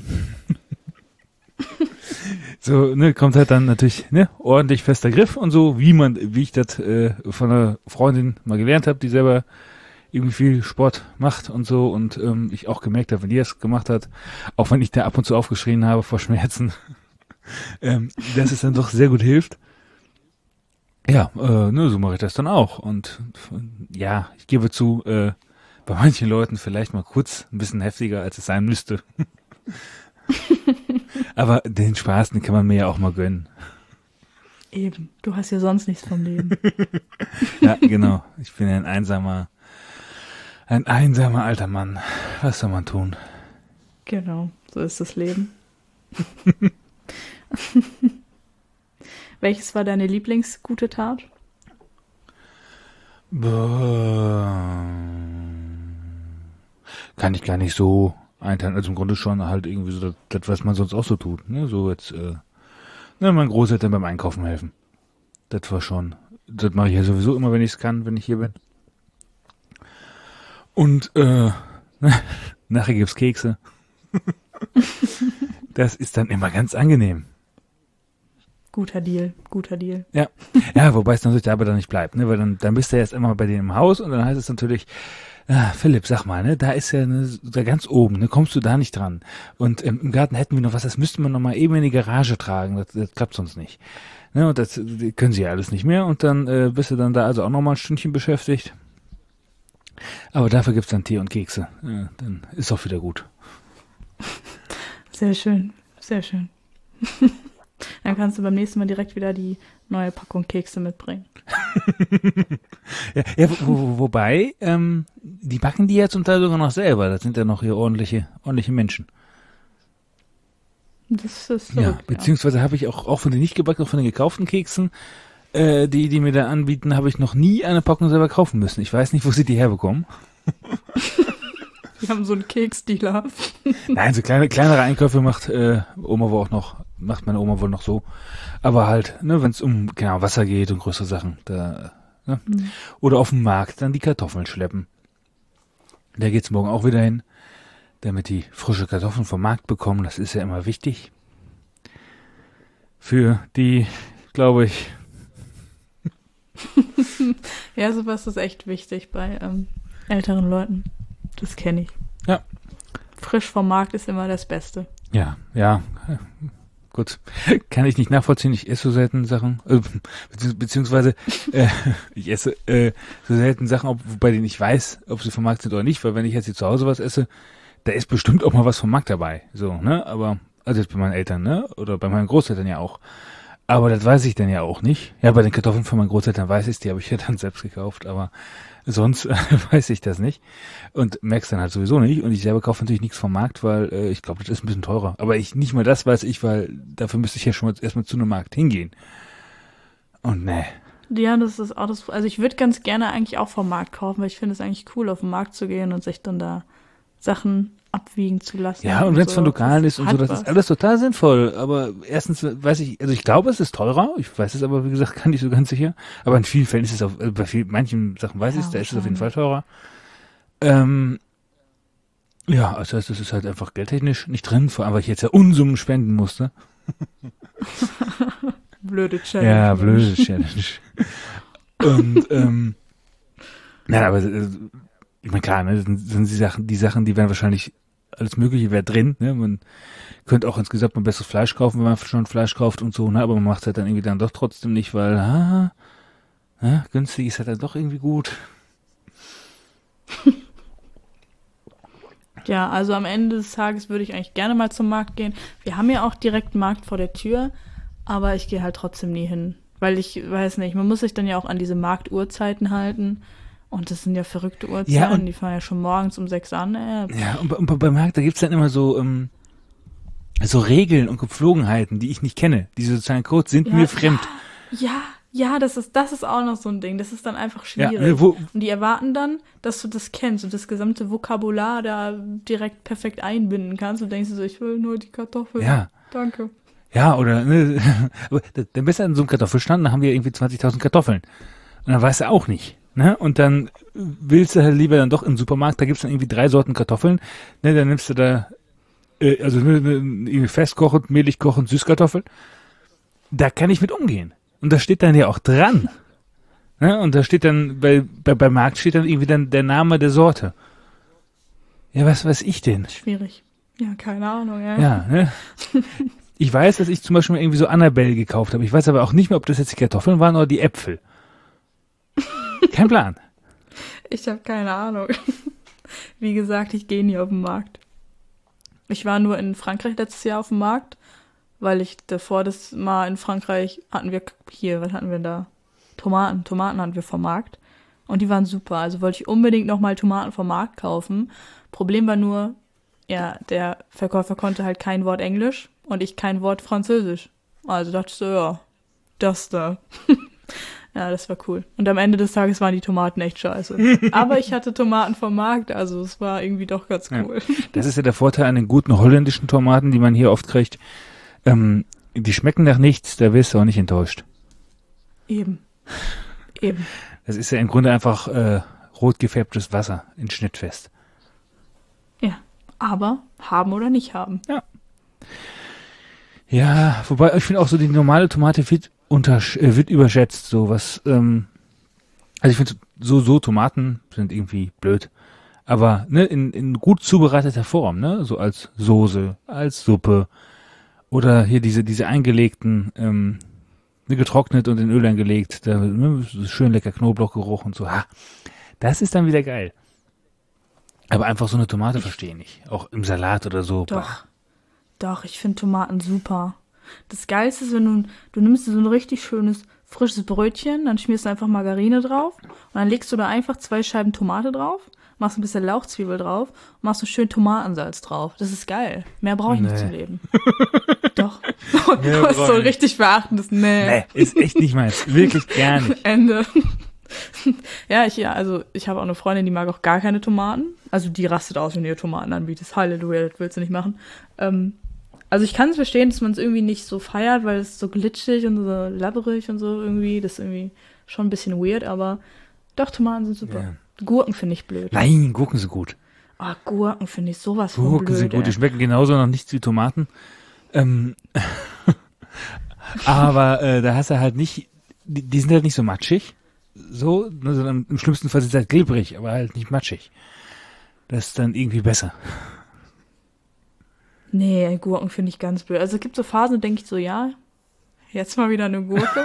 [SPEAKER 1] so, ne, kommt halt dann natürlich, ne, ordentlich fester Griff und so, wie ich das von einer Freundin mal gelernt habe, die selber irgendwie viel Sport macht und so und ich auch gemerkt habe, wenn die das gemacht hat, auch wenn ich da ab und zu aufgeschrien habe vor Schmerzen, dass es dann doch sehr gut hilft. Ja, ne, so mache ich das dann auch und ja, ich gebe zu, bei manchen Leuten vielleicht mal kurz ein bisschen heftiger, als es sein müsste. Aber den Spaß, den kann man mir ja auch mal gönnen.
[SPEAKER 2] Eben. Du hast ja sonst nichts vom Leben.
[SPEAKER 1] Ja, genau. Ich bin ja ein einsamer alter Mann. Was soll man tun?
[SPEAKER 2] Genau, so ist das Leben. Welches war deine Lieblingsgute Tat?
[SPEAKER 1] Kann ich gar nicht so einteilen. Also im Grunde schon halt irgendwie so das, was man sonst auch so tut. Ne? So jetzt, meinen Großeltern beim Einkaufen helfen. Das war schon, das mache ich ja sowieso immer, wenn ich es kann, wenn ich hier bin. Und nachher gibt's Kekse. Das ist dann immer ganz angenehm.
[SPEAKER 2] Guter Deal, guter Deal.
[SPEAKER 1] Ja, wobei es natürlich dabei dann nicht bleibt, ne? Weil dann bist du ja erst immer bei denen im Haus und dann heißt es natürlich, Philipp, sag mal, ne, da ist ja da ganz oben, ne, kommst du da nicht dran? Und im Garten hätten wir noch was, das müssten wir noch mal eben in die Garage tragen, das klappt sonst nicht. Ne, und das können sie ja alles nicht mehr und dann bist du dann da also auch noch mal ein Stündchen beschäftigt. Aber dafür gibt's dann Tee und Kekse. Ja, dann ist auch wieder gut.
[SPEAKER 2] Sehr schön, sehr schön. Dann kannst du beim nächsten Mal direkt wieder die neue Packung Kekse mitbringen.
[SPEAKER 1] Ja, wobei, die backen die ja zum Teil sogar noch selber. Das sind ja noch hier ordentliche Menschen.
[SPEAKER 2] Das ist
[SPEAKER 1] Ja,
[SPEAKER 2] verrückt,
[SPEAKER 1] beziehungsweise habe ich auch von den nicht gebackenen, auch von den gekauften Keksen, die mir da anbieten, habe ich noch nie eine Packung selber kaufen müssen. Ich weiß nicht, wo sie die herbekommen.
[SPEAKER 2] Die haben so einen Keksdealer.
[SPEAKER 1] Nein, so kleinere Einkäufe macht meine Oma wohl noch so. Aber halt, ne, wenn es um Wasser geht und größere Sachen, da, ne? Oder auf dem Markt dann die Kartoffeln schleppen. Da geht's morgen auch wieder hin, damit die frische Kartoffeln vom Markt bekommen. Das ist ja immer wichtig. Für die, glaube ich.
[SPEAKER 2] Ja, sowas ist echt wichtig bei älteren Leuten. Das kenne ich.
[SPEAKER 1] Ja.
[SPEAKER 2] Frisch vom Markt ist immer das Beste.
[SPEAKER 1] Ja, gut. Kann ich nicht nachvollziehen. Ich esse so selten Sachen, beziehungsweise ich esse so selten Sachen, bei denen ich weiß, ob sie vom Markt sind oder nicht, weil wenn ich jetzt hier zu Hause was esse, da ist bestimmt auch mal was vom Markt dabei. So, ne? Aber, also jetzt bei meinen Eltern, ne? Oder bei meinen Großeltern ja auch. Aber das weiß ich dann ja auch nicht. Ja, bei den Kartoffeln von meinen Großeltern weiß ich, die habe ich ja dann selbst gekauft, aber sonst weiß ich das nicht und merk's dann halt sowieso nicht. Und ich selber kaufe natürlich nichts vom Markt, weil ich glaube, das ist ein bisschen teurer. Aber nicht mal das weiß ich, weil dafür müsste ich ja schon erstmal zu einem Markt hingehen. Und ne.
[SPEAKER 2] Ja, das ist auch das. Also ich würde ganz gerne eigentlich auch vom Markt kaufen, weil ich finde es eigentlich cool, auf den Markt zu gehen und sich dann da Sachen abwiegen zu lassen.
[SPEAKER 1] Ja, und wenn es
[SPEAKER 2] so.
[SPEAKER 1] von Lokalen ist und so, das ist alles total sinnvoll. Aber erstens weiß ich, also ich glaube, es ist teurer. Ich weiß es aber, wie gesagt, gar nicht so ganz sicher. Aber in vielen Fällen ist es bei manchen Sachen weiß ich es, da ist es auf jeden Fall teurer. Ja, also das ist halt einfach geldtechnisch nicht drin, vor allem, weil ich jetzt ja Unsummen spenden musste.
[SPEAKER 2] Blöde Challenge.
[SPEAKER 1] Ja, blöde Challenge. Und, nein, aber ich meine, klar, ne, das sind die Sachen, die werden wahrscheinlich alles Mögliche wäre drin, ne? Man könnte auch insgesamt mal besseres Fleisch kaufen, wenn man schon Fleisch kauft und so, ne? Aber man macht es halt dann irgendwie dann doch trotzdem nicht, weil, günstig ist halt dann doch irgendwie gut.
[SPEAKER 2] Ja, also am Ende des Tages würde ich eigentlich gerne mal zum Markt gehen. Wir haben ja auch direkt einen Markt vor der Tür, aber ich gehe halt trotzdem nie hin. Weil ich weiß nicht, man muss sich dann ja auch an diese Marktuhrzeiten halten. Und das sind ja verrückte Uhrzeiten,
[SPEAKER 1] Ja, und
[SPEAKER 2] die fangen ja schon morgens um 6 an.
[SPEAKER 1] ja, und beim Markt, da gibt's dann immer so Regeln und Gepflogenheiten, die ich nicht kenne. Diese sozialen Codes sind
[SPEAKER 2] Ja,
[SPEAKER 1] mir fremd.
[SPEAKER 2] ja, das ist auch noch so ein Ding. Das ist dann einfach
[SPEAKER 1] Ja,
[SPEAKER 2] schwierig.
[SPEAKER 1] ne,
[SPEAKER 2] Und die erwarten dann, dass du das kennst und das gesamte Vokabular da direkt perfekt einbinden kannst. Und denkst du so, ich will nur die Kartoffeln.
[SPEAKER 1] ja,
[SPEAKER 2] Danke.
[SPEAKER 1] ja, oder, ne, aber dann bist du an so einem Kartoffelstand, da haben wir irgendwie 20.000 Kartoffeln. Und dann weißt du auch nicht, ne? Und dann willst du halt lieber dann doch in den Supermarkt, da gibt's dann irgendwie 3 Sorten Kartoffeln, ne? Dann nimmst du da, irgendwie festkochend, mehlig kochend, Süßkartoffeln. Da kann ich mit umgehen. Und das steht dann ja auch dran. Ne? Und da steht dann, beim Markt steht dann irgendwie dann der Name der Sorte. Ja, was weiß ich denn?
[SPEAKER 2] Schwierig. Ja, keine Ahnung, ja.
[SPEAKER 1] Ja, ne? Ich weiß, dass ich zum Beispiel mal irgendwie so Annabelle gekauft habe. Ich weiß aber auch nicht mehr, ob das jetzt die Kartoffeln waren oder die Äpfel. Kein Plan.
[SPEAKER 2] Ich habe keine Ahnung. Wie gesagt, ich gehe nie auf den Markt. Ich war nur in Frankreich letztes Jahr auf dem Markt, weil ich davor das Mal in Frankreich hatten wir hier, was hatten wir da? Tomaten hatten wir vom Markt und die waren super. Also wollte ich unbedingt nochmal Tomaten vom Markt kaufen. Problem war nur, ja, der Verkäufer konnte halt kein Wort Englisch und ich kein Wort Französisch. Also dachte ich so, ja, das da. Ja, das war cool. Und am Ende des Tages waren die Tomaten echt scheiße. Aber ich hatte Tomaten vom Markt, also es war irgendwie doch ganz cool.
[SPEAKER 1] Ja. Das ist ja der Vorteil an den guten holländischen Tomaten, die man hier oft kriegt. Die schmecken nach nichts, da wirst du auch nicht enttäuscht.
[SPEAKER 2] Eben.
[SPEAKER 1] Das ist ja im Grunde einfach rot gefärbtes Wasser in Schnittfest.
[SPEAKER 2] Ja, aber haben oder nicht haben.
[SPEAKER 1] Ja, wobei ich finde auch so, die normale Tomate wird überschätzt, so was, also ich finde so Tomaten sind irgendwie blöd. Aber, ne, in gut zubereiteter Form, ne, so als Soße, als Suppe oder hier diese eingelegten, getrocknet und in Öl eingelegt, da, ne, so schön lecker Knoblauchgeruch und so, das ist dann wieder geil. Aber einfach so eine Tomate verstehe ich nicht. Auch im Salat oder so.
[SPEAKER 2] Doch, ich finde Tomaten super. Das Geilste ist, wenn du nimmst dir so ein richtig schönes, frisches Brötchen, dann schmierst du einfach Margarine drauf und dann legst du da einfach 2 Scheiben Tomate drauf, machst ein bisschen Lauchzwiebel drauf und machst so schön Tomatensalz drauf. Das ist geil. Mehr brauche ich nicht zum Leben. Doch. Das ist so ein richtig verachtendes Nee,
[SPEAKER 1] ist echt nicht meins. Wirklich gar nicht.
[SPEAKER 2] Ende. Ja, ich habe auch eine Freundin, die mag auch gar keine Tomaten. Also die rastet aus, wenn du ihr Tomaten anbietest. Halleluja, das willst du nicht machen. Also ich kann es verstehen, dass man es irgendwie nicht so feiert, weil es so glitschig und so labberig und so irgendwie. Das ist irgendwie schon ein bisschen weird, aber doch, Tomaten sind super.
[SPEAKER 1] Ja.
[SPEAKER 2] Gurken finde ich blöd.
[SPEAKER 1] Nein, Gurken sind gut.
[SPEAKER 2] Oh, Gurken finde ich sowas von
[SPEAKER 1] Gurken
[SPEAKER 2] blöd.
[SPEAKER 1] sind gut, die
[SPEAKER 2] ey.
[SPEAKER 1] schmecken genauso noch nichts wie Tomaten. Aber da hast du halt nicht, die sind halt nicht so matschig, so, ne, sondern im schlimmsten Fall sind sie halt glibberig, aber halt nicht matschig. Das ist dann irgendwie besser.
[SPEAKER 2] Nee, Gurken finde ich ganz blöd. Also es gibt so Phasen, da denke ich so, ja, jetzt mal wieder eine Gurke.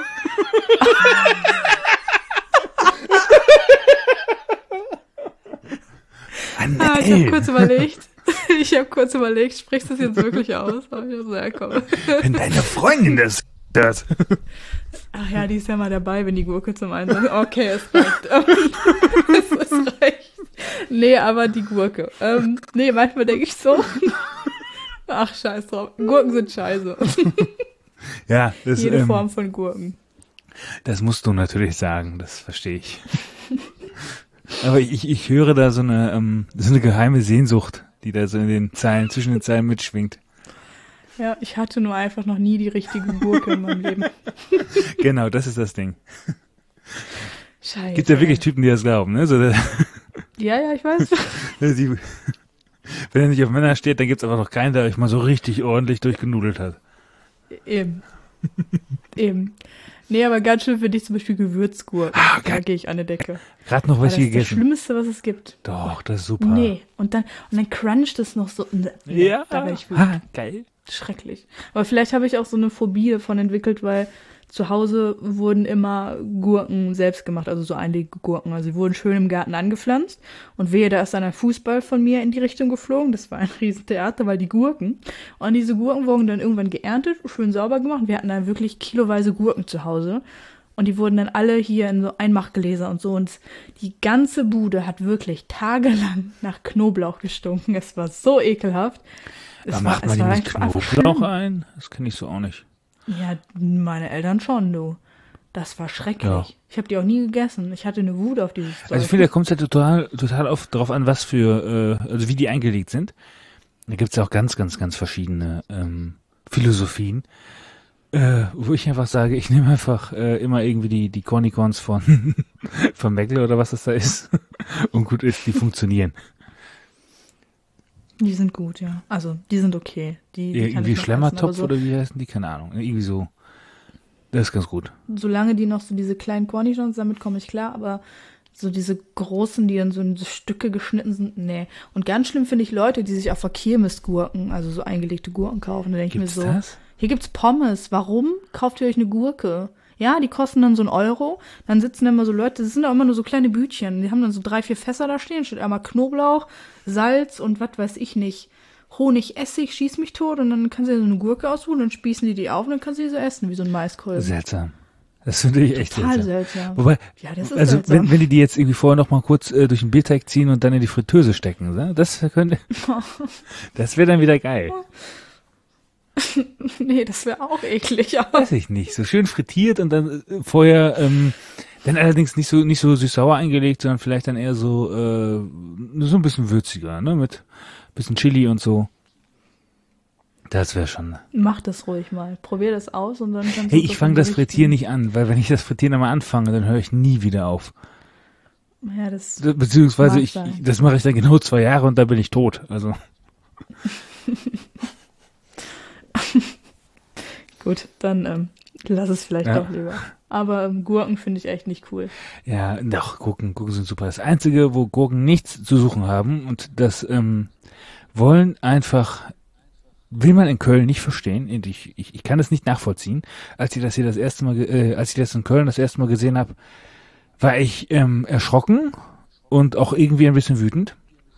[SPEAKER 2] Ich habe kurz überlegt, sprichst du das jetzt wirklich aus? Aber ich so, ja, komm.
[SPEAKER 1] Wenn deine Freundin das hört.
[SPEAKER 2] Ach ja, die ist ja mal dabei, wenn die Gurke zum Einsatz. Okay, es reicht. Es reicht. Nee, aber die Gurke. Nee, manchmal denke ich so. Ach, scheiß drauf. Gurken sind scheiße.
[SPEAKER 1] Ja,
[SPEAKER 2] Jede Form von Gurken.
[SPEAKER 1] Das musst du natürlich sagen, das verstehe ich. Aber ich höre da so eine geheime Sehnsucht, die da so zwischen den Zeilen mitschwingt.
[SPEAKER 2] Ja, ich hatte nur einfach noch nie die richtige Gurke in meinem Leben.
[SPEAKER 1] Genau, das ist das Ding.
[SPEAKER 2] Scheiße.
[SPEAKER 1] Gibt ja wirklich Typen, die das glauben, ne? So,
[SPEAKER 2] Ja, ich weiß.
[SPEAKER 1] Wenn er nicht auf Männer steht, dann gibt's aber noch keinen, der euch mal so richtig ordentlich durchgenudelt hat.
[SPEAKER 2] Eben. Eben. Nee, aber ganz schön finde ich zum Beispiel Gewürzgurken. Da gehe ich an die Decke.
[SPEAKER 1] Gerade noch welche
[SPEAKER 2] Das ist das
[SPEAKER 1] gegessen.
[SPEAKER 2] Schlimmste, was es gibt.
[SPEAKER 1] Doch, das ist super.
[SPEAKER 2] Nee. Und dann cruncht es noch so. Nee,
[SPEAKER 1] Ja.
[SPEAKER 2] da werde ich wütend.
[SPEAKER 1] Geil.
[SPEAKER 2] Schrecklich. Aber vielleicht habe ich auch so eine Phobie davon entwickelt, weil zu Hause wurden immer Gurken selbst gemacht, also so einlegige Gurken. Also sie wurden schön im Garten angepflanzt und wehe, da ist dann ein Fußball von mir in die Richtung geflogen. Das war ein Riesentheater, weil die Gurken. Und diese Gurken wurden dann irgendwann geerntet, schön sauber gemacht. Wir hatten dann wirklich kiloweise Gurken zu Hause. Und die wurden dann alle hier in so Einmachgläser und so. Und die ganze Bude hat wirklich tagelang nach Knoblauch gestunken. Es war so ekelhaft.
[SPEAKER 1] Da macht man die mit Knoblauch ein? Das kenne ich so auch nicht.
[SPEAKER 2] Ja, meine Eltern schon, du. Das war schrecklich.
[SPEAKER 1] Ja.
[SPEAKER 2] Ich habe die auch nie gegessen. Ich hatte eine Wut auf dieses Zeug.
[SPEAKER 1] Also ich finde, da kommt es ja total drauf an, was für, also wie die eingelegt sind. Da gibt es ja auch ganz, ganz, ganz verschiedene Philosophien, wo ich einfach sage, ich nehme einfach immer irgendwie die Cornicorns von Meckle oder was das da ist und gut ist, die funktionieren.
[SPEAKER 2] Die sind gut, ja. Also, die sind okay. Die kann
[SPEAKER 1] Irgendwie
[SPEAKER 2] ich noch
[SPEAKER 1] Schlemmertopf
[SPEAKER 2] essen, aber
[SPEAKER 1] oder wie heißen die? Keine Ahnung. Irgendwie so. Das ist ganz gut.
[SPEAKER 2] solange die noch so diese kleinen Cornichons, damit komme ich klar, aber so diese großen, die dann so in so Stücke geschnitten sind, nee. Und ganz schlimm finde ich Leute, die sich auf der Kirmes Gurken, also so eingelegte Gurken kaufen. Da denke ich mir
[SPEAKER 1] Gibt's
[SPEAKER 2] so,
[SPEAKER 1] das?
[SPEAKER 2] hier gibt's Pommes. Warum kauft ihr euch eine Gurke? Ja, die kosten dann so €1. Dann sitzen da immer so Leute, das sind auch immer nur so kleine Bütchen. Die haben dann so 3, 4 Fässer da stehen. Steht einmal Knoblauch, Salz und was weiß ich nicht. Honig, Essig, schieß mich tot. Und dann kannst du dir so eine Gurke aussuchen, dann spießen die auf und dann kannst du die so essen, wie so ein Maiskolben.
[SPEAKER 1] Seltsam. Das finde ich echt
[SPEAKER 2] Total
[SPEAKER 1] seltsam.
[SPEAKER 2] seltsam.
[SPEAKER 1] Wobei,
[SPEAKER 2] Ja, das ist
[SPEAKER 1] also
[SPEAKER 2] seltsam.
[SPEAKER 1] wenn die jetzt irgendwie vorher noch mal kurz durch den Bierteig ziehen und dann in die Fritteuse stecken, ne? Das wäre dann wieder geil.
[SPEAKER 2] Nee, das wäre auch eklig. Aber
[SPEAKER 1] Weiß ich nicht. So schön frittiert und dann vorher, dann allerdings nicht so süß-sauer eingelegt, sondern vielleicht dann eher so ein bisschen würziger, ne? Mit bisschen Chili und so. Das wäre schon.
[SPEAKER 2] mach das ruhig mal. Probier das aus und dann kannst
[SPEAKER 1] Hey,
[SPEAKER 2] du
[SPEAKER 1] ich fange das Frittieren nicht an, weil wenn ich das Frittieren einmal anfange, dann höre ich nie wieder auf.
[SPEAKER 2] Ja, das
[SPEAKER 1] Beziehungsweise
[SPEAKER 2] mag sein.
[SPEAKER 1] das mache ich dann genau 2 Jahre und dann bin ich tot. Also.
[SPEAKER 2] gut, dann lass es vielleicht
[SPEAKER 1] Ja.
[SPEAKER 2] doch lieber. Aber Gurken finde ich echt nicht cool.
[SPEAKER 1] Ja, doch, Gurken sind super. Das Einzige, wo Gurken nichts zu suchen haben und das will man in Köln nicht verstehen. Und ich kann das nicht nachvollziehen. Als ich das hier als ich das in Köln das erste Mal gesehen habe, war ich erschrocken und auch irgendwie ein bisschen wütend.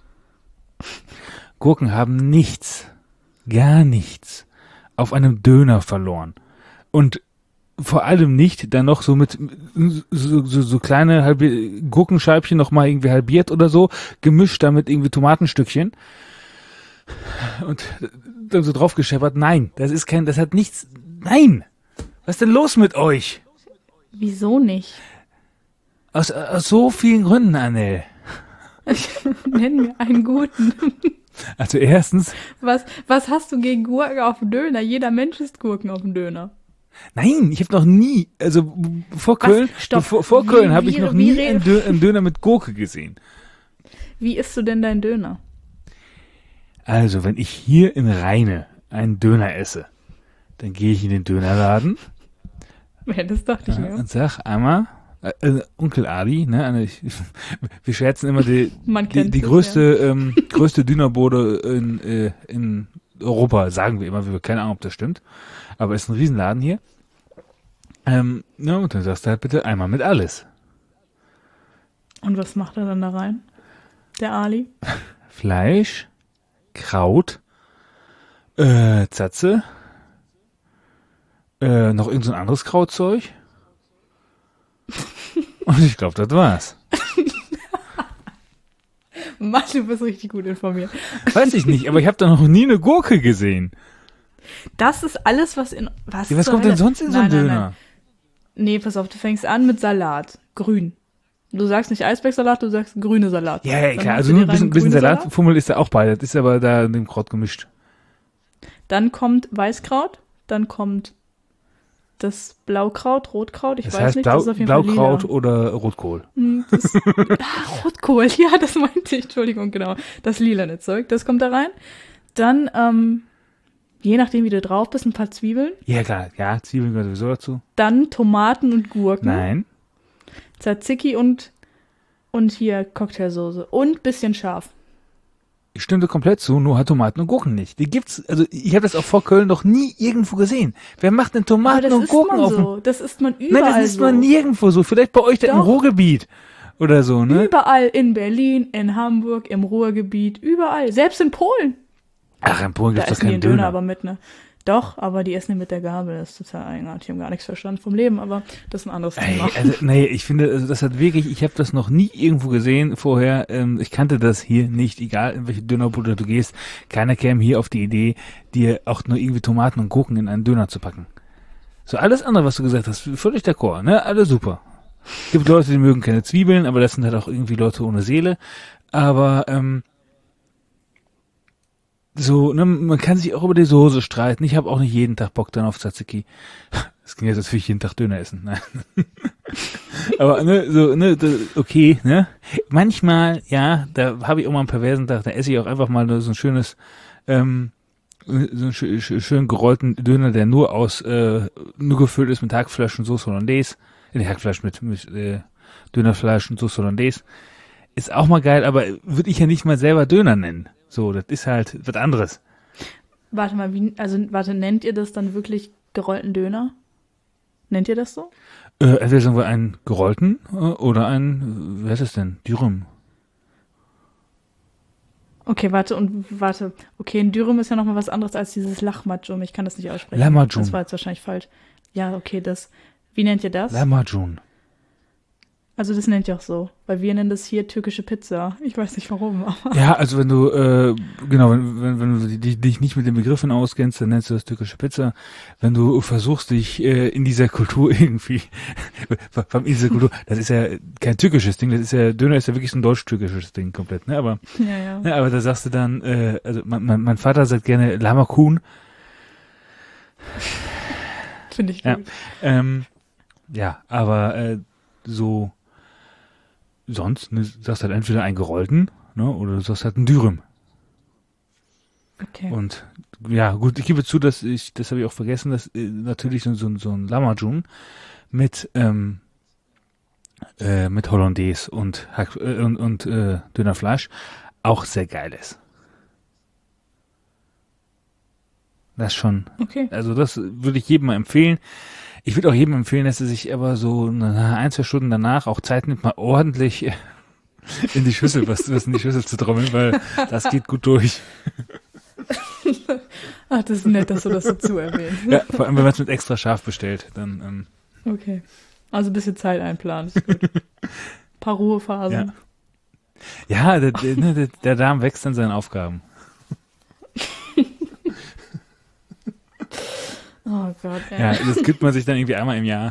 [SPEAKER 1] Gurken haben nichts, gar nichts auf einem Döner verloren. Und vor allem nicht dann noch so mit so kleine Gurkenscheibchen noch mal irgendwie halbiert oder so, gemischt damit irgendwie Tomatenstückchen und dann so drauf gescheppert. Nein, das hat nichts. Nein! Was ist denn los mit euch?
[SPEAKER 2] Wieso nicht?
[SPEAKER 1] Aus so vielen Gründen, Annel.
[SPEAKER 2] Nenn mir einen guten.
[SPEAKER 1] Also erstens,
[SPEAKER 2] Was hast du gegen Gurken auf dem Döner? Jeder Mensch isst Gurken auf dem Döner.
[SPEAKER 1] nein, ich habe noch nie, also vor
[SPEAKER 2] Was?
[SPEAKER 1] Köln,
[SPEAKER 2] Stopp.
[SPEAKER 1] vor Köln habe ich noch
[SPEAKER 2] wie
[SPEAKER 1] nie einen Döner mit Gurke gesehen.
[SPEAKER 2] Wie isst du denn deinen Döner?
[SPEAKER 1] Also, wenn ich hier in Rheine einen Döner esse, dann gehe ich in den Dönerladen
[SPEAKER 2] Ja, das dachte ich mir.
[SPEAKER 1] und sag einmal, Onkel Adi, ne, wir schätzen immer
[SPEAKER 2] Man kennt
[SPEAKER 1] die
[SPEAKER 2] es,
[SPEAKER 1] größte Dönerbude in Europa, sagen wir immer, wir haben keine Ahnung, ob das stimmt, aber ist ein Riesenladen hier. Ja, und dann sagst du halt bitte einmal mit alles.
[SPEAKER 2] Und was macht er dann da rein? Der Ali?
[SPEAKER 1] Fleisch, Kraut, Zatze, noch irgend so ein anderes Krautzeug. Und ich glaube, das war's.
[SPEAKER 2] Mann, du bist richtig gut informiert.
[SPEAKER 1] Weiß ich nicht, aber ich habe da noch nie eine Gurke gesehen.
[SPEAKER 2] Das ist alles, was in...
[SPEAKER 1] Was
[SPEAKER 2] zur
[SPEAKER 1] kommt denn
[SPEAKER 2] Hölle?
[SPEAKER 1] sonst in so einen
[SPEAKER 2] Nein,
[SPEAKER 1] Döner?
[SPEAKER 2] nein. Nee, pass auf, du fängst an mit Salat. Grün. Du sagst nicht Eisbergsalat, du sagst grüne Salat.
[SPEAKER 1] Ja,
[SPEAKER 2] Dann
[SPEAKER 1] klar,
[SPEAKER 2] machst
[SPEAKER 1] also
[SPEAKER 2] du
[SPEAKER 1] nur
[SPEAKER 2] dir
[SPEAKER 1] ein
[SPEAKER 2] rein
[SPEAKER 1] bisschen
[SPEAKER 2] grünen
[SPEAKER 1] Salatfummel ist da auch bei. Das ist aber da in dem Kraut gemischt.
[SPEAKER 2] Dann kommt Weißkraut, dann kommt das Blaukraut, Rotkraut, ich
[SPEAKER 1] Das
[SPEAKER 2] weiß
[SPEAKER 1] heißt
[SPEAKER 2] nicht, das ist auf jeden Fall
[SPEAKER 1] Blaukraut
[SPEAKER 2] lila.
[SPEAKER 1] oder Rotkohl.
[SPEAKER 2] Rotkohl, ja, das meinte ich, Entschuldigung, genau. Das lilane Zeug, das kommt da rein. Dann, je nachdem, wie du drauf bist, ein paar Zwiebeln.
[SPEAKER 1] Ja, klar. Ja, Zwiebeln gehört sowieso dazu.
[SPEAKER 2] Dann Tomaten und Gurken.
[SPEAKER 1] Nein.
[SPEAKER 2] Tzatziki und hier Cocktailsoße. Und bisschen scharf.
[SPEAKER 1] Ich stimme komplett zu, nur hat Tomaten und Gurken nicht. Die gibt's, also ich habe das auch vor Köln noch nie irgendwo gesehen. Wer macht denn Tomaten und Gurken auf dem...
[SPEAKER 2] Das isst man überall.
[SPEAKER 1] Nein, das isst man nirgendwo so. Vielleicht bei euch da im Ruhrgebiet oder so, ne?
[SPEAKER 2] Überall. In Berlin, in Hamburg, im Ruhrgebiet. Überall. Selbst in Polen.
[SPEAKER 1] Ach, in Polen gibt's doch keinen
[SPEAKER 2] Döner.
[SPEAKER 1] Döner.
[SPEAKER 2] Aber mit, ne? Doch, aber die essen ihn mit der Gabel. Das ist total eigenartig. Die haben gar nichts verstanden vom Leben, aber das ist ein anderes Thema.
[SPEAKER 1] Also, nee, ich finde, also das hat wirklich, ich habe das noch nie irgendwo gesehen vorher. Ich kannte das hier nicht, egal in welche Dönerbude du gehst. Keiner käme hier auf die Idee, dir auch nur irgendwie Tomaten und Gurken in einen Döner zu packen. So alles andere, was du gesagt hast, völlig d'accord, ne? Alles super. Gibt Leute, die mögen keine Zwiebeln, aber das sind halt auch irgendwie Leute ohne Seele. Aber so, ne, man kann sich auch über die Soße streiten. Ich habe auch nicht jeden Tag Bock dann auf Tzatziki. Das ging jetzt natürlich jeden Tag Döner essen. Nein. Aber ne, so, ne, okay, ne? Manchmal, ja, da habe ich auch mal einen perversen Tag, da esse ich auch einfach mal so ein schönes, so einen schön gerollten Döner, der nur gefüllt ist mit Hackfleisch und Sauce Hollandaise. Hackfleisch mit Dönerfleisch und Sauce Hollandaise. Ist auch mal geil, aber würde ich ja nicht mal selber Döner nennen. So, das ist halt was anderes.
[SPEAKER 2] Warte mal, nennt ihr das dann wirklich gerollten Döner? Nennt ihr das so?
[SPEAKER 1] Entweder sagen wir einen gerollten oder einen, wer ist das denn? Dürüm.
[SPEAKER 2] Okay, warte. Okay, ein Dürüm ist ja nochmal was anderes als dieses Lahmacun. Ich kann das nicht aussprechen.
[SPEAKER 1] Lahmacun.
[SPEAKER 2] Das war jetzt wahrscheinlich falsch. Ja, okay, wie nennt ihr das?
[SPEAKER 1] Lahmacun.
[SPEAKER 2] Also das nennt ihr auch so, weil wir nennen das hier türkische Pizza. Ich weiß nicht warum, aber...
[SPEAKER 1] Ja, also wenn du, wenn du dich nicht mit den Begriffen auskennst, dann nennst du das türkische Pizza. Wenn du versuchst, dich in dieser Kultur irgendwie, in dieser Kultur, das ist ja kein türkisches Ding, Döner ist ja wirklich so ein deutsch-türkisches Ding komplett, ne? Aber,
[SPEAKER 2] ja.
[SPEAKER 1] Ne, aber da sagst du dann, also mein Vater sagt gerne Lahmacun.
[SPEAKER 2] Finde ich gut.
[SPEAKER 1] Ja, aber so sonst, ne, sagst halt entweder einen gerollten, ne, oder du sagst halt einen Dürüm.
[SPEAKER 2] Okay.
[SPEAKER 1] Und ja, gut, ich gebe zu, das habe ich auch vergessen, dass natürlich so ein Lahmacun mit Hollandaise und Dönerfleisch auch sehr geil ist. Das schon. Okay. Also das würde ich jedem mal empfehlen. Ich würde auch jedem empfehlen, dass er sich aber so 1-2 Stunden danach auch Zeit nimmt, mal ordentlich in die Schüssel, was in die Schüssel zu trommeln, weil das geht gut durch.
[SPEAKER 2] Ach, das ist nett, dass du das dazu erwähnst.
[SPEAKER 1] Ja, vor allem, wenn man es mit extra scharf bestellt, dann.
[SPEAKER 2] Okay. Also ein bisschen Zeit einplanen, ist gut. Ein paar Ruhephasen.
[SPEAKER 1] Ja, der Darm wächst an seinen Aufgaben.
[SPEAKER 2] Oh Gott, ey.
[SPEAKER 1] Ja, das gibt man sich dann irgendwie einmal im Jahr.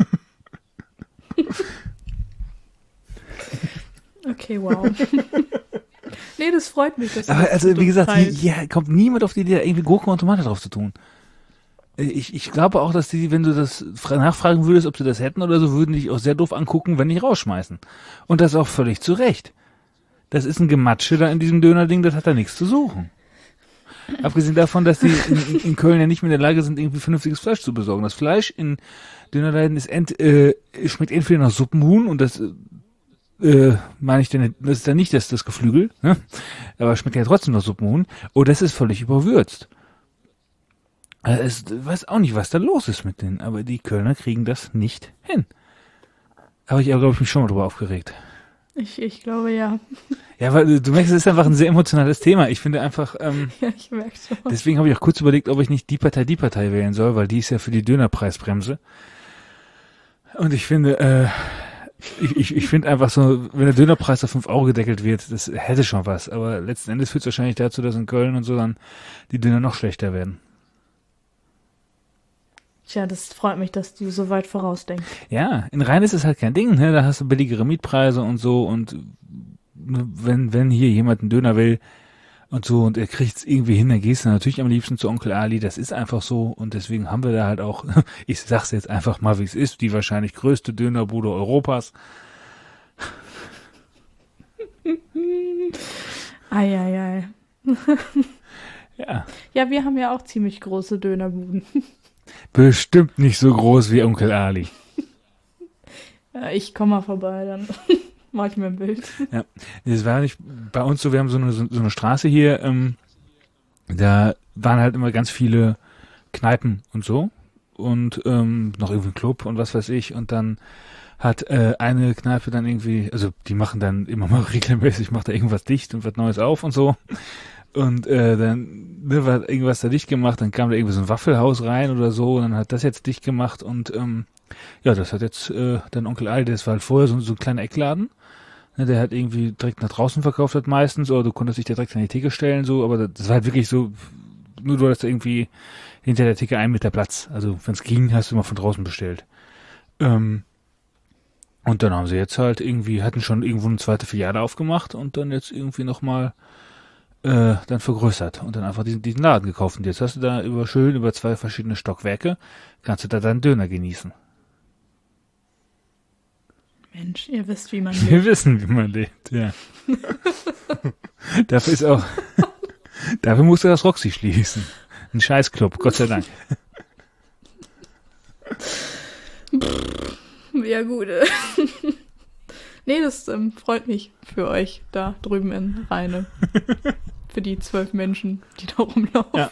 [SPEAKER 2] Okay, wow. Nee, das freut mich. Dass
[SPEAKER 1] aber also, wie gesagt, hier kommt niemand auf die Idee, irgendwie Gurken und Tomate drauf zu tun. Ich glaube auch, dass wenn du das nachfragen würdest, ob sie das hätten oder so, würden die dich auch sehr doof angucken, wenn nicht rausschmeißen. Und das auch völlig zu Recht. Das ist ein Gematsche da in diesem Dönerding, das hat da nichts zu suchen. Abgesehen davon, dass die in Köln ja nicht mehr in der Lage sind, irgendwie vernünftiges Fleisch zu besorgen. Das Fleisch in Dönerläden schmeckt entweder nach Suppenhuhn und das meine ich denn, das ist dann nicht das Geflügel, ne? Aber schmeckt ja trotzdem nach Suppenhuhn. Oh, das ist völlig überwürzt. Ich weiß auch nicht, was da los ist mit denen, aber die Kölner kriegen das nicht hin. Aber ich habe, glaube ich, mich schon mal drüber aufgeregt.
[SPEAKER 2] Ich glaube, ja.
[SPEAKER 1] Ja, weil du merkst, es ist einfach ein sehr emotionales Thema. Ich finde einfach,
[SPEAKER 2] ja, ich merke schon.
[SPEAKER 1] Deswegen habe ich auch kurz überlegt, ob ich nicht die Partei wählen soll, weil die ist ja für die Dönerpreisbremse. Und ich finde, ich finde einfach so, wenn der Dönerpreis auf 5 € gedeckelt wird, das hätte schon was. Aber letzten Endes führt es wahrscheinlich dazu, dass in Köln und so dann die Döner noch schlechter werden.
[SPEAKER 2] Tja, das freut mich, dass du so weit vorausdenkst.
[SPEAKER 1] Ja, in Rhein ist es halt kein Ding, ne? Da hast du billigere Mietpreise und so und wenn hier jemand einen Döner will und so und er kriegt es irgendwie hin, dann gehst du natürlich am liebsten zu Onkel Ali, das ist einfach so und deswegen haben wir da halt auch, ich sag's jetzt einfach mal, wie es ist, die wahrscheinlich größte Dönerbude Europas.
[SPEAKER 2] Eieiei.
[SPEAKER 1] Ja.
[SPEAKER 2] Ja, wir haben ja auch ziemlich große Dönerbuden.
[SPEAKER 1] Bestimmt nicht so groß wie Onkel Ali.
[SPEAKER 2] Ja, ich komme mal vorbei, dann mach ich mir ein Bild.
[SPEAKER 1] Ja. Das war nicht bei uns so, wir haben so eine Straße hier, da waren halt immer ganz viele Kneipen und so. Und noch irgendwie ein Club und was weiß ich. Und dann hat eine Kneipe dann irgendwie, also die machen dann immer mal regelmäßig, macht da irgendwas dicht und was Neues auf und so. Und dann war irgendwas da dicht gemacht, dann kam da irgendwie so ein Waffelhaus rein oder so und dann hat das jetzt dicht gemacht und ja, das hat jetzt dann Onkel Ali, das war halt vorher so ein kleiner Eckladen. Ne, der hat irgendwie direkt nach draußen verkauft hat meistens, oder du konntest dich da direkt an die Theke stellen, so, aber das war halt wirklich so, nur du hattest da irgendwie hinter der Theke 1 Meter Platz. Also wenn es ging, hast du immer von draußen bestellt. Und dann haben sie jetzt halt irgendwie, hatten schon irgendwo eine zweite Filiale aufgemacht und dann jetzt irgendwie nochmal dann vergrößert und dann einfach diesen Laden gekauft. Und jetzt hast du da schön über 2 verschiedene Stockwerke, kannst du da deinen Döner genießen.
[SPEAKER 2] Mensch, ihr wisst, wie man
[SPEAKER 1] Wir
[SPEAKER 2] lebt.
[SPEAKER 1] wissen, wie man lebt, ja. Dafür ist auch, dafür musste das Roxy schließen. Ein Scheißclub, Gott sei Dank.
[SPEAKER 2] Ja, gut. Nee, das freut mich für euch da drüben in Rheine. Für die 12 Menschen, die da rumlaufen.
[SPEAKER 1] Ja.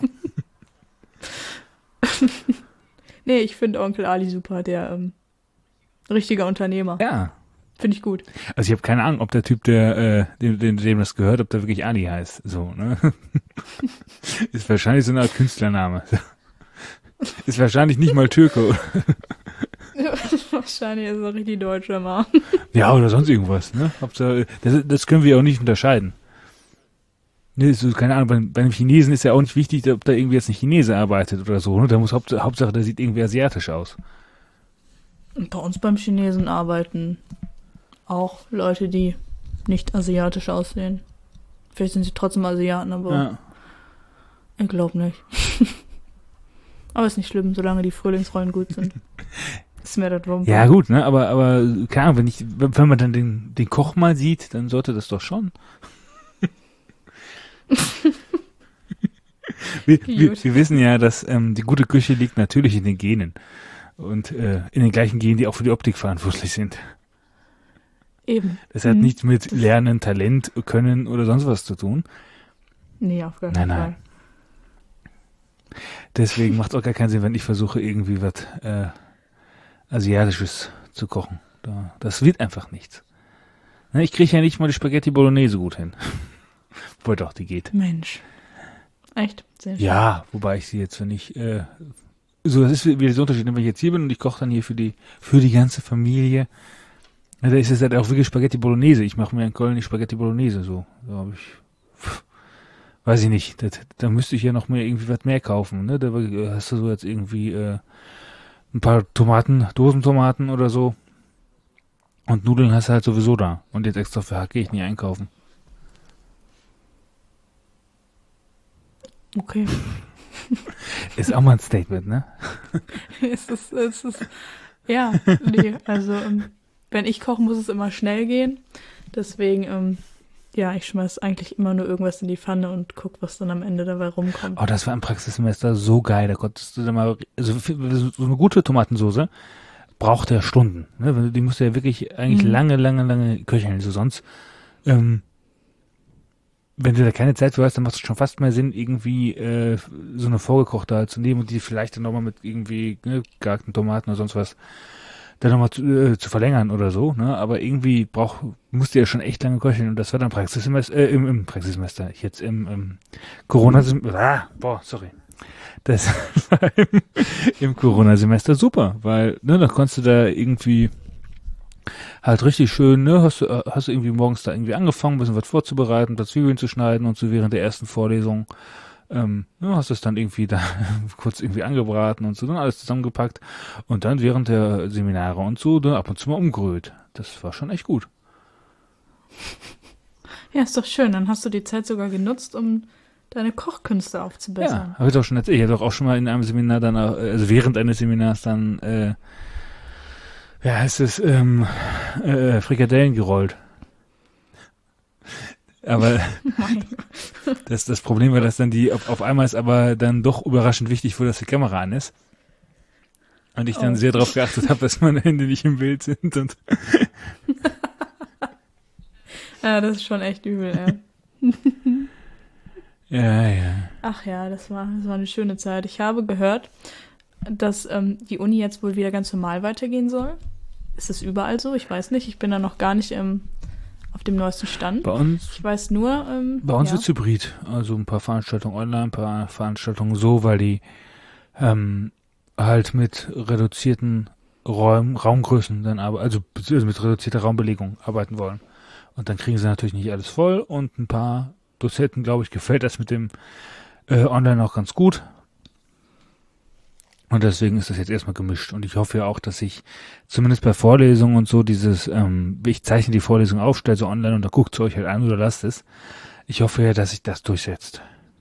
[SPEAKER 2] Nee, ich finde Onkel Ali super, der richtiger Unternehmer.
[SPEAKER 1] Ja.
[SPEAKER 2] Finde ich gut.
[SPEAKER 1] Also ich habe keine Ahnung, ob der Typ, dem das gehört, ob der wirklich Ali heißt. So, ne? Ist wahrscheinlich so eine Art Künstlername. Ist wahrscheinlich nicht mal Türke.
[SPEAKER 2] Wahrscheinlich ist er ein richtig deutscher Mann.
[SPEAKER 1] Ja, oder sonst irgendwas, ne? Hauptsache, das können wir auch nicht unterscheiden. Ne, so, keine Ahnung, bei einem Chinesen ist ja auch nicht wichtig, ob da irgendwie jetzt ein Chinese arbeitet oder so, ne? Da muss Hauptsache, der sieht irgendwie asiatisch aus.
[SPEAKER 2] Und bei uns beim Chinesen arbeiten auch Leute, die nicht asiatisch aussehen. Vielleicht sind sie trotzdem Asiaten, aber
[SPEAKER 1] Ja.
[SPEAKER 2] ich glaube nicht. Aber ist nicht schlimm, solange die Frühlingsrollen gut sind. Ist mir das Wumpe.
[SPEAKER 1] Ja, gut, ne? Aber keine Ahnung, wenn man dann den Koch mal sieht, dann sollte das doch schon. Wir wissen ja, dass die gute Küche liegt natürlich in den Genen. Und in den gleichen Genen, die auch für die Optik verantwortlich sind.
[SPEAKER 2] Eben.
[SPEAKER 1] Das hat nichts mit Lernen, Talent, Können oder sonst was zu tun.
[SPEAKER 2] Nee, auf gar keinen Fall.
[SPEAKER 1] Deswegen macht es auch gar keinen Sinn, wenn ich versuche, irgendwie was Asiatisches zu kochen. Das wird einfach nichts. Ne, ich kriege ja nicht mal die Spaghetti Bolognese gut hin. Wobei doch, die geht.
[SPEAKER 2] Mensch. Echt? Sehr schön.
[SPEAKER 1] Ja, wobei ich sie jetzt, wenn ich so, das ist wieder so Unterschied, wenn ich jetzt hier bin und ich koche dann hier für die ganze Familie. Ja, da ist es halt auch wirklich Spaghetti Bolognese. Ich mache mir in Köln nicht Spaghetti Bolognese so. Da habe ich, weiß ich nicht, da müsste ich ja noch mehr irgendwie was mehr kaufen. Ne? Da hast du so jetzt irgendwie ein paar Tomaten, Dosentomaten oder so. Und Nudeln hast du halt sowieso da. Und jetzt extra für Hack gehe ich nie einkaufen.
[SPEAKER 2] Okay.
[SPEAKER 1] Ist auch mal ein Statement, ne?
[SPEAKER 2] es ist, ja, nee, also wenn ich koche, muss es immer schnell gehen. Deswegen, ja, ich schmeiß eigentlich immer nur irgendwas in die Pfanne und guck, was dann am Ende dabei rumkommt.
[SPEAKER 1] Oh, das war im Praxissemester so geil. Da konntest du dann mal, also so eine gute Tomatensauce braucht ja Stunden. Ne? Die musst du ja wirklich eigentlich lange köcheln. So sonst, wenn du da keine Zeit für hast, dann macht es schon fast mehr Sinn, irgendwie so eine vorgekochte halt zu nehmen und die vielleicht dann nochmal mit irgendwie gehackten Tomaten oder sonst was dann nochmal zu verlängern oder so. Ne? Aber irgendwie musst du ja schon echt lange köcheln und das war dann Praxissemester, im Praxissemester, jetzt im Corona-Semester, sorry. Das war im Corona-Semester super, weil, ne, dann konntest du da irgendwie halt richtig schön, ne, hast du irgendwie morgens da irgendwie angefangen, ein bisschen was vorzubereiten, da Zwiebeln zu schneiden und so während der ersten Vorlesung, hast du es dann irgendwie da kurz irgendwie angebraten und so, dann alles zusammengepackt und dann während der Seminare und so, dann ab und zu mal umgerührt. Das war schon echt gut.
[SPEAKER 2] Ja, ist doch schön. Dann hast du die Zeit sogar genutzt, um deine Kochkünste aufzubessern.
[SPEAKER 1] Ja, habe ich doch schon erzählt. Ich habe doch auch schon mal in einem Seminar dann, also während eines Seminars dann, Frikadellen gerollt. Aber das Problem war, dass dann auf einmal ist aber dann doch überraschend wichtig wurde, dass die Kamera an ist. Und ich dann sehr darauf geachtet habe, dass meine Hände nicht im Bild sind. Und
[SPEAKER 2] ja, das ist schon echt übel, ey.
[SPEAKER 1] ja.
[SPEAKER 2] Ach ja, das war eine schöne Zeit. Ich habe gehört, dass die Uni jetzt wohl wieder ganz normal weitergehen soll. Ist es überall so? Ich weiß nicht. Ich bin da noch gar nicht auf dem neuesten Stand.
[SPEAKER 1] Bei uns?
[SPEAKER 2] Ich weiß nur.
[SPEAKER 1] Bei uns wird's hybrid. Also ein paar Veranstaltungen online, ein paar Veranstaltungen so, weil die halt mit reduzierten Raumgrößen dann also mit reduzierter Raumbelegung arbeiten wollen. Und dann kriegen sie natürlich nicht alles voll und ein paar Dozenten, glaube ich, gefällt das mit dem Online auch ganz gut. Und deswegen ist das jetzt erstmal gemischt. Und ich hoffe ja auch, dass ich zumindest bei Vorlesungen und so ich zeichne die Vorlesung auf, stelle sie online und dann guckt ihr euch halt an oder lasst es. Ich hoffe ja, dass sich das durchsetzt.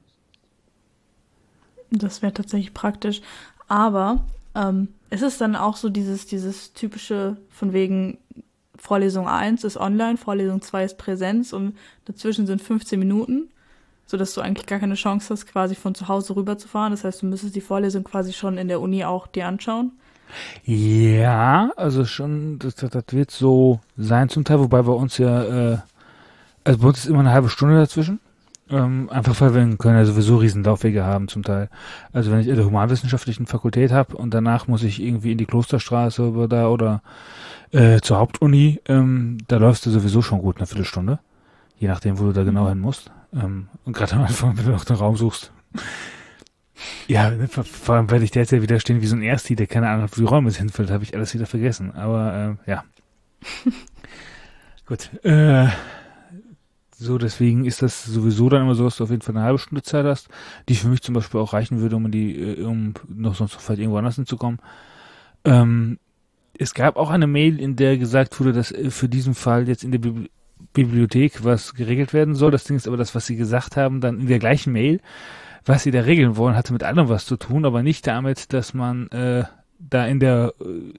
[SPEAKER 2] Das wäre tatsächlich praktisch. Aber es ist dann auch so dieses typische von wegen Vorlesung 1 ist online, Vorlesung 2 ist Präsenz und dazwischen sind 15 Minuten, sodass du eigentlich gar keine Chance hast, quasi von zu Hause rüberzufahren. Das heißt, du müsstest die Vorlesung quasi schon in der Uni auch dir anschauen.
[SPEAKER 1] Ja, also schon, das wird so sein zum Teil, wobei bei uns ja, also bei uns ist immer eine halbe Stunde dazwischen. Einfach weil wir in Köln ja sowieso riesen Laufwege haben zum Teil. Also wenn ich in der humanwissenschaftlichen Fakultät habe und danach muss ich irgendwie in die Klosterstraße oder zur Hauptuni, da läufst du sowieso schon gut eine Viertelstunde. Je nachdem, wo du da genau hin musst. Und gerade am Anfang, wenn du noch den Raum suchst. Ja, vor allem werde ich jetzt ja wieder stehen wie so ein Ersti, der keine Ahnung hat, wo die Räume hinfällt, habe ich alles wieder vergessen. Aber ja. Gut. So, deswegen ist das sowieso dann immer so, dass du auf jeden Fall eine halbe Stunde Zeit hast, die für mich zum Beispiel auch reichen würde, um noch sonst vielleicht irgendwo anders hinzukommen. Es gab auch eine Mail, in der gesagt wurde, dass für diesen Fall jetzt in der Bibliothek was geregelt werden soll. Das Ding ist aber das, was sie gesagt haben, dann in der gleichen Mail, was sie da regeln wollen, hatte mit allem was zu tun, aber nicht damit, dass man da in der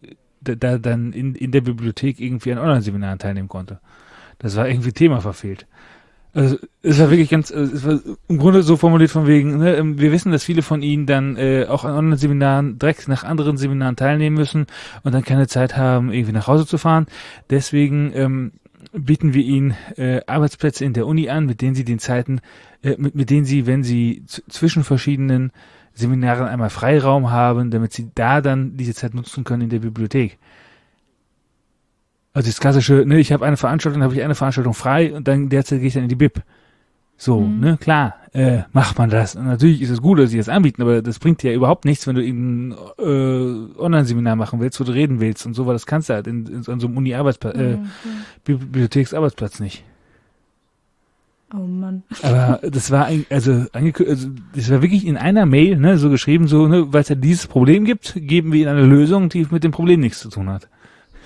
[SPEAKER 1] Bibliothek irgendwie an Online-Seminaren teilnehmen konnte. Das war irgendwie Thema verfehlt. Also es war wirklich es war im Grunde so formuliert von wegen, ne, wir wissen, dass viele von Ihnen dann auch an Online-Seminaren direkt nach anderen Seminaren teilnehmen müssen und dann keine Zeit haben, irgendwie nach Hause zu fahren. Deswegen bieten wir Ihnen Arbeitsplätze in der Uni an, mit denen Sie den Zeiten, mit denen Sie, wenn Sie zwischen verschiedenen Seminaren einmal Freiraum haben, damit Sie da dann diese Zeit nutzen können in der Bibliothek. Also das klassische, ne, ich habe eine Veranstaltung frei und dann derzeit gehe ich dann in die Bib. So, ne, klar, macht man das. Und natürlich ist es gut, dass sie das anbieten, aber das bringt dir ja überhaupt nichts, wenn du irgendein Online-Seminar machen willst, wo du reden willst und so, weil das kannst du halt an so einem Uni-Arbeitsplatz, Bibliotheksarbeitsplatz nicht.
[SPEAKER 2] Oh Mann.
[SPEAKER 1] Aber das war das war wirklich in einer Mail, ne, so geschrieben, so, ne, weil es ja dieses Problem gibt, geben wir ihnen eine Lösung, die mit dem Problem nichts zu tun hat.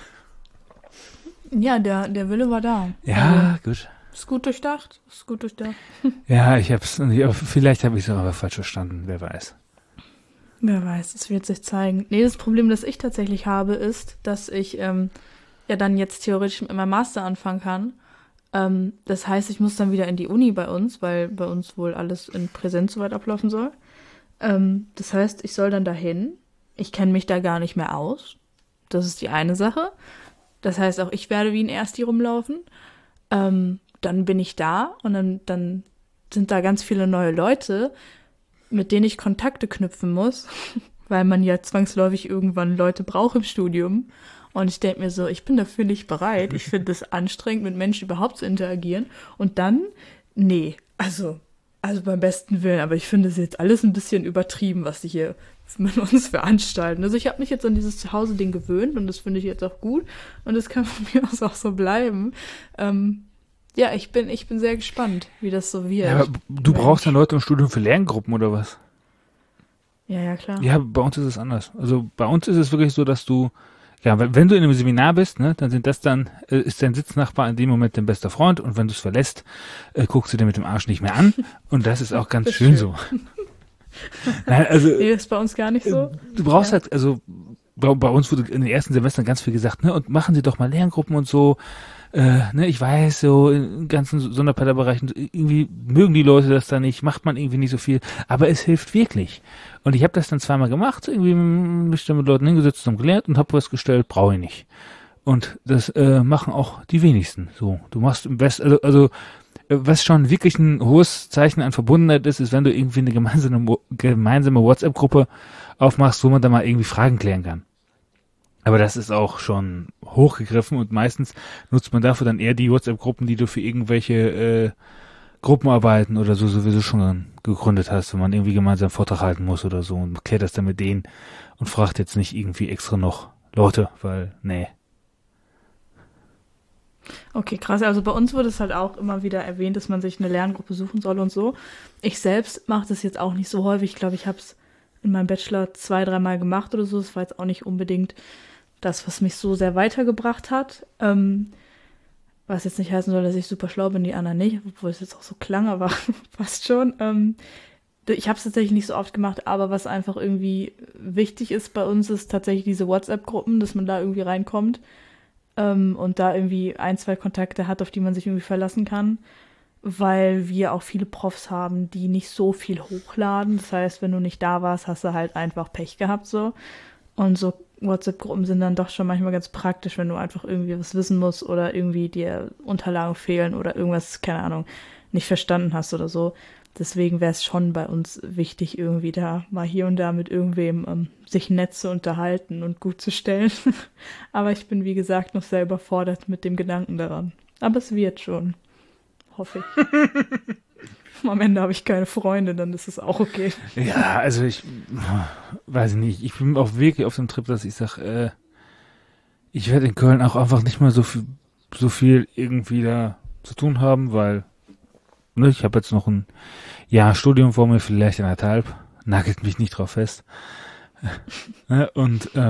[SPEAKER 2] Ja, der Wille war da.
[SPEAKER 1] Ja, gut.
[SPEAKER 2] Ist gut durchdacht.
[SPEAKER 1] Ja, vielleicht habe ich es aber falsch verstanden, wer weiß.
[SPEAKER 2] Wer weiß, es wird sich zeigen. Nee, das Problem, das ich tatsächlich habe, ist, dass ich ja dann jetzt theoretisch mit meinem Master anfangen kann. Das heißt, ich muss dann wieder in die Uni bei uns, weil bei uns wohl alles in Präsenz soweit ablaufen soll. Das heißt, ich soll dann dahin. Ich kenne mich da gar nicht mehr aus. Das ist die eine Sache. Das heißt, auch ich werde wie ein Ersti rumlaufen. Dann bin ich da und dann sind da ganz viele neue Leute, mit denen ich Kontakte knüpfen muss, weil man ja zwangsläufig irgendwann Leute braucht im Studium. Und ich denke mir so, ich bin dafür nicht bereit. Ich finde es anstrengend, mit Menschen überhaupt zu interagieren. Und dann, nee, also beim besten Willen. Aber ich finde es jetzt alles ein bisschen übertrieben, was sie hier mit uns veranstalten. Also ich habe mich jetzt an dieses Zuhause-Ding gewöhnt und das finde ich jetzt auch gut. Und das kann von mir aus auch so bleiben. Ja, ich bin sehr gespannt, wie das so wird.
[SPEAKER 1] Ja, aber du brauchst dann Leute im Studium für Lerngruppen oder was?
[SPEAKER 2] Ja, klar.
[SPEAKER 1] Ja, bei uns ist es anders. Also bei uns ist es wirklich so, dass du, ja, wenn du in einem Seminar bist, ne, dann ist dein Sitznachbar in dem Moment dein bester Freund und wenn du es verlässt, guckst du dir mit dem Arsch nicht mehr an und das ist auch ganz schön so. Nein, also,
[SPEAKER 2] nee, das ist bei uns gar nicht so.
[SPEAKER 1] Du brauchst bei uns wurde in den ersten Semestern ganz viel gesagt, ne, und machen Sie doch mal Lerngruppen und so, ne, ich weiß, so in ganzen Sonderpäderbereichen, irgendwie mögen die Leute das da nicht, macht man irgendwie nicht so viel, aber es hilft wirklich. Und ich habe das dann zweimal gemacht, irgendwie mich da mit Leuten hingesetzt und gelernt und habe festgestellt, brauche ich nicht. Und das machen auch die wenigsten. So, du machst im Besten, was schon wirklich ein hohes Zeichen an Verbundenheit ist wenn du irgendwie eine gemeinsame WhatsApp-Gruppe aufmachst, wo man dann mal irgendwie Fragen klären kann. Aber das ist auch schon hochgegriffen und meistens nutzt man dafür dann eher die WhatsApp-Gruppen, die du für irgendwelche Gruppenarbeiten oder so sowieso schon gegründet hast, wenn man irgendwie gemeinsam einen Vortrag halten muss oder so und klärt das dann mit denen und fragt jetzt nicht irgendwie extra noch Leute, weil, nee.
[SPEAKER 2] Okay, krass. Also bei uns wurde es halt auch immer wieder erwähnt, dass man sich eine Lerngruppe suchen soll und so. Ich selbst mache das jetzt auch nicht so häufig. Ich glaube, ich habe es in meinem Bachelor 2-3 Mal gemacht oder so. Das war jetzt auch nicht unbedingt das, was mich so sehr weitergebracht hat. Was jetzt nicht heißen soll, dass ich super schlau bin, die anderen nicht, obwohl es jetzt auch so klang, aber fast schon. Ich habe es tatsächlich nicht so oft gemacht, aber was einfach irgendwie wichtig ist bei uns, ist tatsächlich diese WhatsApp-Gruppen, dass man da irgendwie reinkommt und da irgendwie 1-2 Kontakte hat, auf die man sich irgendwie verlassen kann, weil wir auch viele Profs haben, die nicht so viel hochladen. Das heißt, wenn du nicht da warst, hast du halt einfach Pech gehabt so. Und so WhatsApp-Gruppen sind dann doch schon manchmal ganz praktisch, wenn du einfach irgendwie was wissen musst oder irgendwie dir Unterlagen fehlen oder irgendwas, keine Ahnung, nicht verstanden hast oder so. Deswegen wäre es schon bei uns wichtig, irgendwie da mal hier und da mit irgendwem sich nett zu unterhalten und gut zu stellen. Aber ich bin, wie gesagt, noch sehr überfordert mit dem Gedanken daran. Aber es wird schon, hoffe ich. Am Ende habe ich keine Freunde, dann ist es auch okay.
[SPEAKER 1] Ja, also ich weiß nicht, ich bin auch wirklich auf dem Trip, dass ich sage, ich werde in Köln auch einfach nicht mehr so viel irgendwie da zu tun haben, weil ne, ich habe jetzt noch ein Jahr Studium vor mir, vielleicht 1,5, nagelt mich nicht drauf fest. Und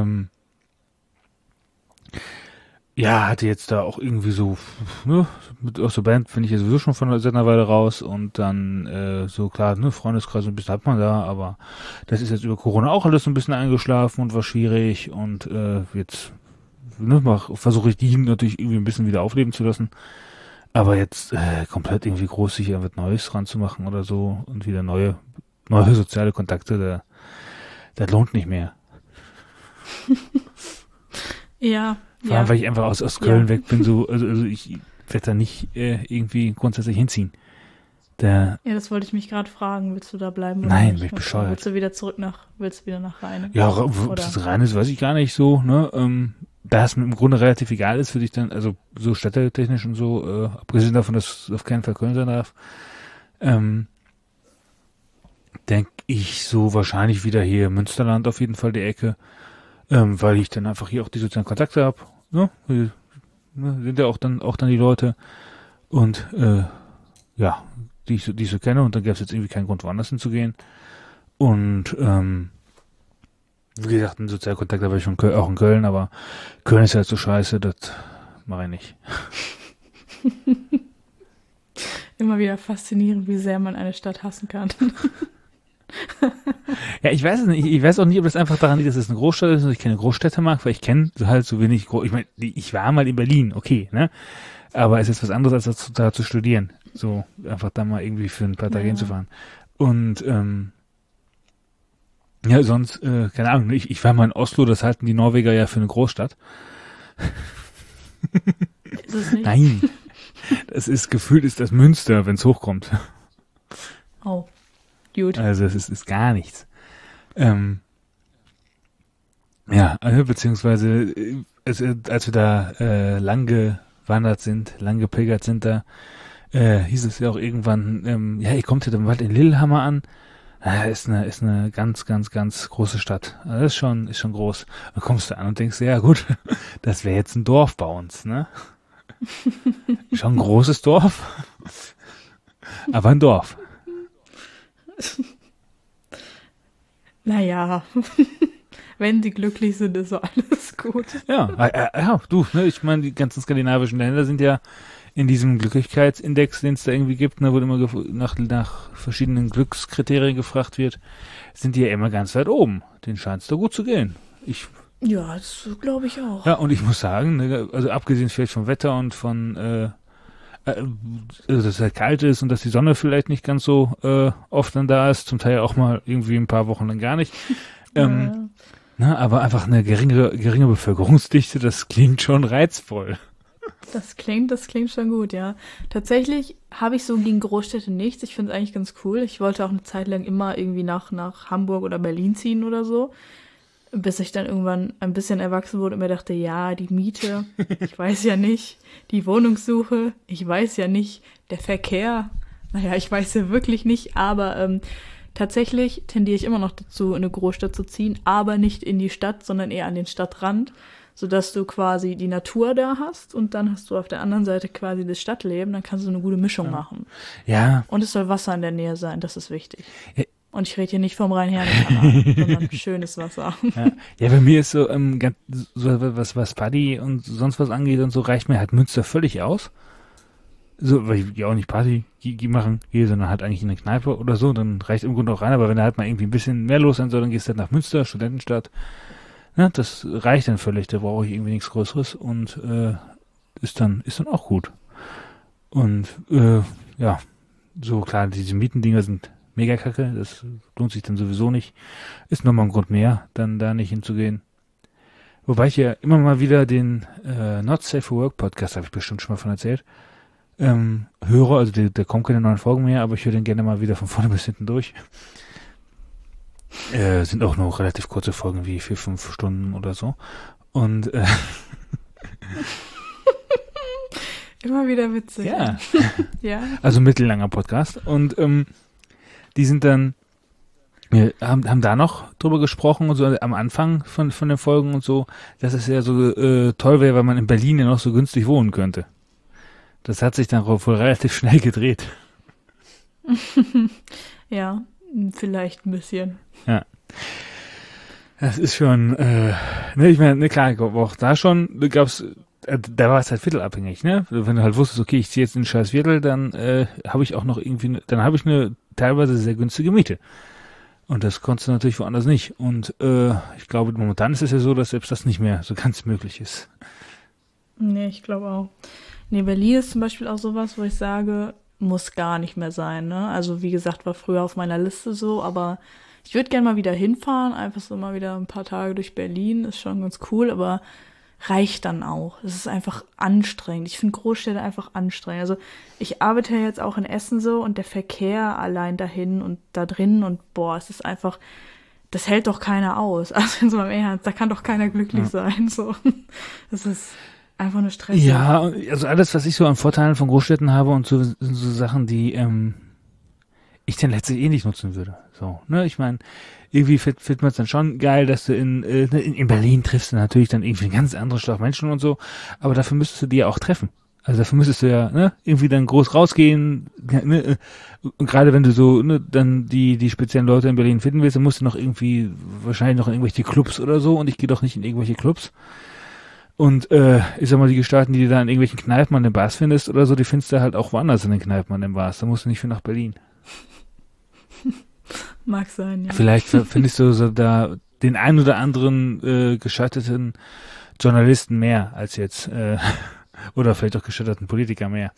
[SPEAKER 1] ja, hatte jetzt da auch irgendwie so, ne, aus der Band bin ich ja sowieso schon von seit einer Weile raus und dann so klar, ne, Freundeskreis ein bisschen hat man da, aber das ist jetzt über Corona auch alles so ein bisschen eingeschlafen und war schwierig und jetzt ne, versuche ich die natürlich irgendwie ein bisschen wieder aufleben zu lassen, aber jetzt komplett irgendwie groß sich was Neues ranzumachen oder so und wieder neue soziale Kontakte, das lohnt nicht mehr.
[SPEAKER 2] Ja.
[SPEAKER 1] Vor allem, weil ich einfach aus Köln weg bin, so, also ich werde da nicht irgendwie grundsätzlich hinziehen.
[SPEAKER 2] Ja, das wollte ich mich gerade fragen. Willst du da bleiben? Oder
[SPEAKER 1] Nein,
[SPEAKER 2] nicht?
[SPEAKER 1] bin ich bescheuert.
[SPEAKER 2] Willst du wieder nach Rheine?
[SPEAKER 1] Ja, ob das rein ist, weiß ich gar nicht so, ne, da es mir im Grunde relativ egal ist, würde ich dann, also so städtetechnisch und so, abgesehen davon, dass es auf keinen Fall Köln sein darf, denke ich so wahrscheinlich wieder hier Münsterland auf jeden Fall die Ecke, weil ich dann einfach hier auch die sozialen Kontakte habe, ne, sind ja auch dann die Leute und ja, die ich so kenne und dann gäbe es jetzt irgendwie keinen Grund, woanders hinzugehen und wie gesagt, einen Sozialkontakt habe ich schon auch in Köln, aber Köln ist halt so scheiße, das mache ich nicht.
[SPEAKER 2] Immer wieder faszinierend, wie sehr man eine Stadt hassen kann.
[SPEAKER 1] Ja, ich weiß es nicht. Ich weiß auch nicht, ob das einfach daran liegt, dass es eine Großstadt ist und ich keine Großstädte mag, weil ich kenne halt so wenig. Ich meine, ich war mal in Berlin, okay, ne? Aber es ist was anderes, als da zu studieren. So, einfach da mal irgendwie für ein paar Tage hinzufahren. Und, ja, sonst, keine Ahnung, ich war mal in Oslo, das halten die Norweger ja für eine Großstadt.
[SPEAKER 2] Ist es nicht?
[SPEAKER 1] Nein. Das ist, gefühlt ist das Münster, wenn es hochkommt.
[SPEAKER 2] Oh, gut.
[SPEAKER 1] Also es ist gar nichts. Ja, beziehungsweise als wir da lang gewandert sind, lang gepilgert sind da, hieß es ja auch irgendwann, ja, ihr kommt ja dann bald in Lillehammer an. Ist eine ganz, ganz, ganz große Stadt. Also ist schon groß. Dann kommst du an und denkst, ja gut, das wäre jetzt ein Dorf bei uns, ne? Schon ein großes Dorf, aber ein Dorf.
[SPEAKER 2] Naja, wenn die glücklich sind, ist so alles gut.
[SPEAKER 1] Ja, du, ne, ich meine, die ganzen skandinavischen Länder sind ja in diesem Glücklichkeitsindex, den es da irgendwie gibt, ne, wo immer nach verschiedenen Glückskriterien gefragt wird, sind die ja immer ganz weit oben. Den scheint es da gut zu gehen. Ich
[SPEAKER 2] Ja, das glaube ich auch.
[SPEAKER 1] Ja, und ich muss sagen, ne, also abgesehen vielleicht vom Wetter und von, also dass es halt kalt ist und dass die Sonne vielleicht nicht ganz so oft dann da ist, zum Teil auch mal irgendwie ein paar Wochen dann gar nicht. Ähm, ne, aber einfach eine geringe Bevölkerungsdichte, das klingt schon reizvoll.
[SPEAKER 2] Das klingt schon gut, ja. Tatsächlich habe ich so gegen Großstädte nichts. Ich finde es eigentlich ganz cool. Ich wollte auch eine Zeit lang immer irgendwie nach Hamburg oder Berlin ziehen oder so. Bis ich dann irgendwann ein bisschen erwachsen wurde und mir dachte, ja, die Miete, ich weiß ja nicht, die Wohnungssuche, ich weiß ja nicht, der Verkehr, naja, ich weiß ja wirklich nicht, aber tatsächlich tendiere ich immer noch dazu, in eine Großstadt zu ziehen, aber nicht in die Stadt, sondern eher an den Stadtrand, sodass du quasi die Natur da hast und dann hast du auf der anderen Seite quasi das Stadtleben, dann kannst du eine gute Mischung machen.
[SPEAKER 1] Ja.
[SPEAKER 2] Und es soll Wasser in der Nähe sein, das ist wichtig.
[SPEAKER 1] Ja.
[SPEAKER 2] Und ich rede hier nicht vom Rhein-Herne-Kanal, sondern schönes Wasser.
[SPEAKER 1] Ja, bei mir ist so, was Party und sonst was angeht und so, reicht mir halt Münster völlig aus. So, weil ich auch nicht Party machen gehe, sondern halt eigentlich in eine Kneipe oder so, dann reicht im Grunde auch rein, aber wenn da halt mal irgendwie ein bisschen mehr los sein soll, dann gehst du halt nach Münster, Studentenstadt. Ja, das reicht dann völlig, da brauche ich irgendwie nichts Größeres und ist dann auch gut. Und ja, so klar, diese Mietendinger sind mega kacke, das lohnt sich dann sowieso nicht. Ist nochmal ein Grund mehr, dann da nicht hinzugehen. Wobei ich ja immer mal wieder den Not Safe for Work Podcast, habe ich bestimmt schon mal von erzählt, höre, also der kommt keine neuen Folgen mehr, aber ich höre den gerne mal wieder von vorne bis hinten durch. Sind auch nur relativ kurze Folgen, wie 4-5 Stunden oder so. Und
[SPEAKER 2] immer wieder witzig.
[SPEAKER 1] ja.
[SPEAKER 2] Ja.
[SPEAKER 1] Also mittellanger Podcast. Und die sind dann, wir haben da noch drüber gesprochen und so am Anfang von den Folgen und so, dass es ja so toll wäre, weil man in Berlin ja noch so günstig wohnen könnte. Das hat sich dann wohl relativ schnell gedreht.
[SPEAKER 2] Ja, vielleicht ein bisschen.
[SPEAKER 1] Ja. Das ist schon, ne, ich meine, ne, klar, auch da schon gab's, da war es halt viertelabhängig, ne? Wenn du halt wusstest, okay, ich ziehe jetzt in ein scheiß Viertel, dann habe ich auch noch irgendwie, dann habe ich eine teilweise sehr günstige Miete. Und das konntest du natürlich woanders nicht. Und ich glaube, momentan ist es ja so, dass selbst das nicht mehr so ganz möglich ist.
[SPEAKER 2] Nee, ich glaube auch. Nee, Berlin ist zum Beispiel auch sowas, wo ich sage, muss gar nicht mehr sein, ne? Also wie gesagt, war früher auf meiner Liste so, aber ich würde gerne mal wieder hinfahren, einfach so mal wieder ein paar Tage durch Berlin, ist schon ganz cool, aber reicht dann auch. Es ist einfach anstrengend. Ich finde Großstädte einfach anstrengend. Also ich arbeite ja jetzt auch in Essen so und der Verkehr allein dahin und da drin und boah, es ist einfach, das hält doch keiner aus. Also in so einem Ernst, da kann doch keiner glücklich sein, so. Das ist einfach nur stressig.
[SPEAKER 1] Ja, also alles, was ich so an Vorteilen von Großstädten habe und so, sind so Sachen, die ich dann letztlich eh nicht nutzen würde. So, ne, ich meine, irgendwie findet man es dann schon geil, dass du in Berlin triffst du natürlich dann irgendwie einen ganz anderen Schlag Menschen und so, aber dafür müsstest du die ja auch treffen. Also dafür müsstest du ja, ne, irgendwie dann groß rausgehen, ne, und gerade wenn du so, ne, dann die speziellen Leute in Berlin finden willst, dann musst du noch irgendwie, wahrscheinlich noch in irgendwelche Clubs oder so, und ich gehe doch nicht in irgendwelche Clubs. Und ich sag mal, die Gestalten, die du da in irgendwelchen Kneipen an den Bars findest oder so, die findest du halt auch woanders in den Kneipen an den Bars. Da musst du nicht für nach Berlin.
[SPEAKER 2] Mag sein, ja.
[SPEAKER 1] Vielleicht findest du so da den ein oder anderen gescheiterten Journalisten mehr als jetzt, oder vielleicht auch gescheiterten Politiker mehr.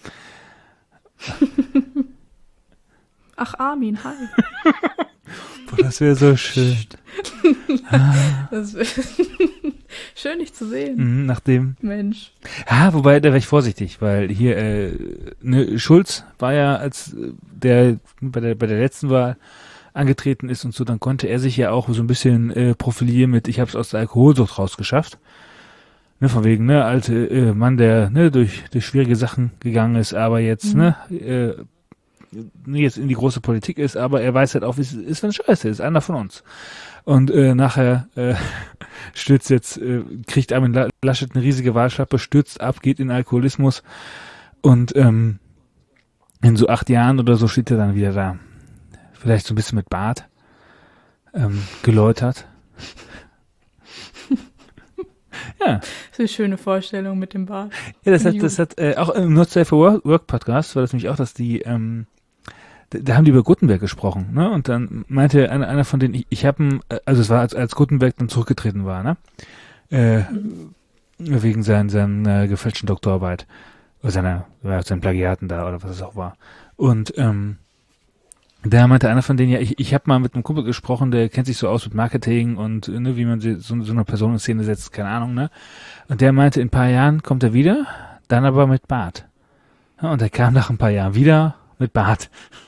[SPEAKER 2] Ach, Armin, hi.
[SPEAKER 1] Boah, das wäre so schön.
[SPEAKER 2] Das wär schön, dich zu sehen.
[SPEAKER 1] Nachdem.
[SPEAKER 2] Mensch.
[SPEAKER 1] Ja, wobei, da wäre ich vorsichtig, weil hier, ne, Schulz war ja, als der bei der letzten Wahl angetreten ist und so, dann konnte er sich ja auch so ein bisschen profilieren mit, ich habe es aus der Alkoholsucht rausgeschafft. Ne, von wegen, ne, alte Mann, der ne durch schwierige Sachen gegangen ist, aber jetzt, jetzt in die große Politik ist, aber er weiß halt auch, wie es ist, wenn es scheiße ist, einer von uns. Und nachher stürzt jetzt, kriegt Armin Laschet eine riesige Wahlschlappe, stürzt ab, geht in Alkoholismus und in so 8 Jahren oder so steht er dann wieder da. Vielleicht so ein bisschen mit Bart geläutert. Ja.
[SPEAKER 2] Das ist eine schöne Vorstellung mit dem Bart.
[SPEAKER 1] Ja, das hat auch im Not Safe for Work Podcast war das nämlich auch, dass die da haben die über Gutenberg gesprochen, ne? Und dann meinte einer von denen, ich habe also es war als Gutenberg dann zurückgetreten war, ne? äh, wegen seiner gefälschten Doktorarbeit. Oder seinen Plagiaten da oder was es auch war. Und da meinte einer von denen, ja, ich habe mal mit einem Kumpel gesprochen, der kennt sich so aus mit Marketing und ne, wie man so eine Person in Szene setzt, keine Ahnung, ne? Und der meinte, in ein paar Jahren kommt er wieder, dann aber mit Bart. Ja, und er kam nach ein paar Jahren wieder mit Bart.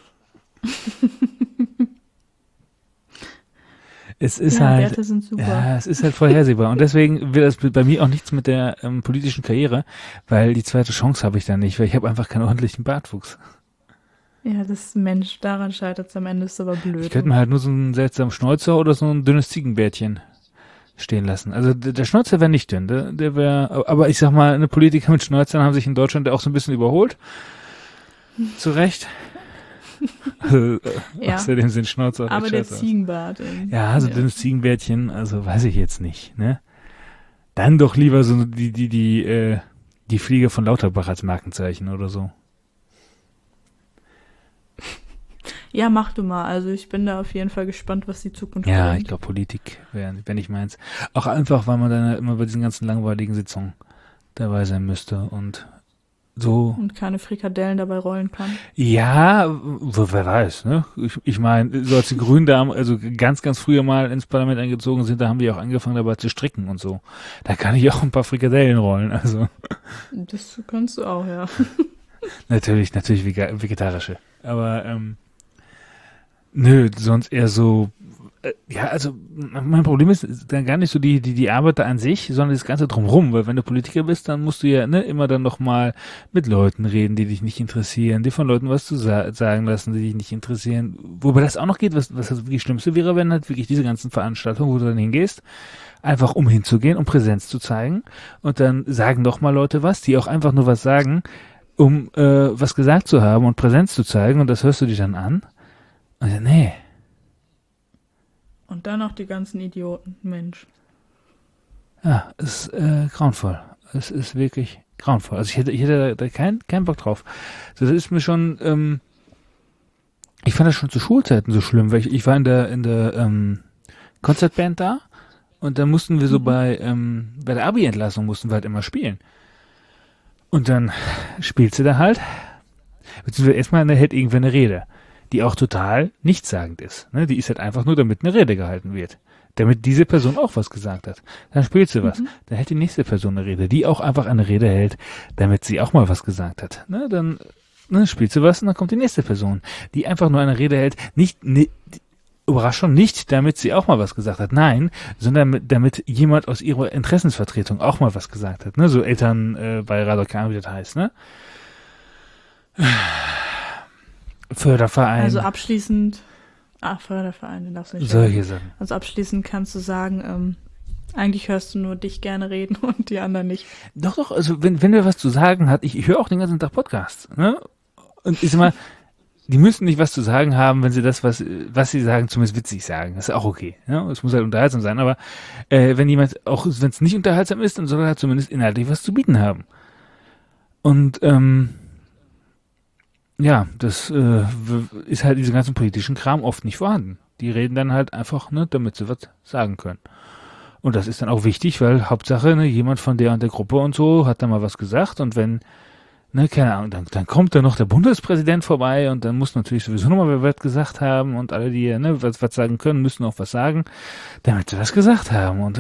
[SPEAKER 1] Es ist halt,
[SPEAKER 2] Bärte sind super.
[SPEAKER 1] ja, es ist halt vorhersehbar. Und deswegen will das bei mir auch nichts mit der politischen Karriere, weil die zweite Chance habe ich dann nicht, weil ich habe einfach keinen ordentlichen Bartwuchs.
[SPEAKER 2] Ja, das Mensch, daran scheitert es am Ende, ist aber blöd.
[SPEAKER 1] Ich könnte mir halt nur so einen seltsamen Schnäuzer oder so ein dünnes Ziegenbärtchen stehen lassen. Also der Schnäuzer wäre nicht dünn, der wäre, aber ich sag mal, eine Politiker mit Schnäuzern haben sich in Deutschland auch so ein bisschen überholt. Zu Recht. Also,
[SPEAKER 2] Ja.
[SPEAKER 1] außerdem sind Schnäuzer auch
[SPEAKER 2] Aber
[SPEAKER 1] echt
[SPEAKER 2] der
[SPEAKER 1] scheiße.
[SPEAKER 2] Ziegenbart.
[SPEAKER 1] Ja, so dünnes Ziegenbärtchen, also weiß ich jetzt nicht, ne? Dann doch lieber so die Fliege von Lauterbach als Markenzeichen oder so.
[SPEAKER 2] Ja, mach du mal. Also ich bin da auf jeden Fall gespannt, was die Zukunft
[SPEAKER 1] Ja,
[SPEAKER 2] bringt.
[SPEAKER 1] ich glaube Politik wäre nicht meins. Auch einfach, weil man dann halt immer bei diesen ganzen langweiligen Sitzungen dabei sein müsste und so.
[SPEAKER 2] Und keine Frikadellen dabei rollen kann.
[SPEAKER 1] Ja, wer weiß, ne? Ich meine, so als die Grünen da also ganz, ganz früher mal ins Parlament eingezogen sind, da haben wir auch angefangen dabei zu stricken und so. Da kann ich auch ein paar Frikadellen rollen, also.
[SPEAKER 2] Das kannst du auch, ja.
[SPEAKER 1] Natürlich vegetarische. Aber, nö, sonst eher so, ja, also mein Problem ist dann gar nicht so die Arbeit da an sich, sondern das Ganze drumherum, weil wenn du Politiker bist, dann musst du ja immer dann noch mal mit Leuten reden, die dich nicht interessieren, dir von Leuten was zu sagen lassen, die dich nicht interessieren. Wobei das auch noch geht, was das wirklich Schlimmste wäre, wenn halt wirklich diese ganzen Veranstaltungen, wo du dann hingehst, einfach um hinzugehen, um Präsenz zu zeigen und dann sagen doch mal Leute was, die auch einfach nur was sagen, um was gesagt zu haben und Präsenz zu zeigen und das hörst du dir dann an. Und dann, nee.
[SPEAKER 2] Und dann noch die ganzen Idioten. Mensch.
[SPEAKER 1] Ja, es ist grauenvoll. Es ist wirklich grauenvoll. Also ich hätte da keinen Bock drauf. Das ist mir schon, ich fand das schon zu Schulzeiten so schlimm, weil ich war in der Konzertband da und dann mussten wir so bei der Abi-Entlassung mussten wir halt immer spielen. Und dann spielst du da halt, beziehungsweise erstmal hält irgendwer eine Rede, die auch total nichtssagend ist. Ne? Die ist halt einfach nur, damit eine Rede gehalten wird. Damit diese Person auch was gesagt hat. Dann spielst du was. Dann hält die nächste Person eine Rede, die auch einfach eine Rede hält, damit sie auch mal was gesagt hat. Ne? Dann spielst du was und dann kommt die nächste Person, die einfach nur eine Rede hält, Überraschung, nicht damit sie auch mal was gesagt hat, nein, sondern damit jemand aus ihrer Interessensvertretung auch mal was gesagt hat. Ne? So Elternbeirat oder keine Ahnung, wie das heißt. Ne? Förderverein.
[SPEAKER 2] Also abschließend, Förderverein, den darfst du nicht
[SPEAKER 1] solche
[SPEAKER 2] sagen.
[SPEAKER 1] Sachen.
[SPEAKER 2] Also abschließend kannst du sagen, eigentlich hörst du nur dich gerne reden und die anderen nicht.
[SPEAKER 1] Doch, also wenn wer was zu sagen hat, ich höre auch den ganzen Tag Podcasts. Ne? Und ich sag mal, die müssen nicht was zu sagen haben, wenn sie das, was sie sagen, zumindest witzig sagen. Das ist auch okay. Ja? Es muss halt unterhaltsam sein, aber wenn jemand, auch wenn es nicht unterhaltsam ist, dann soll er halt zumindest inhaltlich was zu bieten haben. Und ja, das ist halt diesen ganzen politischen Kram oft nicht vorhanden. Die reden dann halt einfach, damit sie was sagen können. Und das ist dann auch wichtig, weil Hauptsache, jemand von der und der Gruppe und so hat da mal was gesagt und wenn, keine Ahnung, dann kommt da noch der Bundespräsident vorbei und dann muss natürlich sowieso nochmal was gesagt haben und alle, die was sagen können, müssen auch was sagen, damit sie was gesagt haben und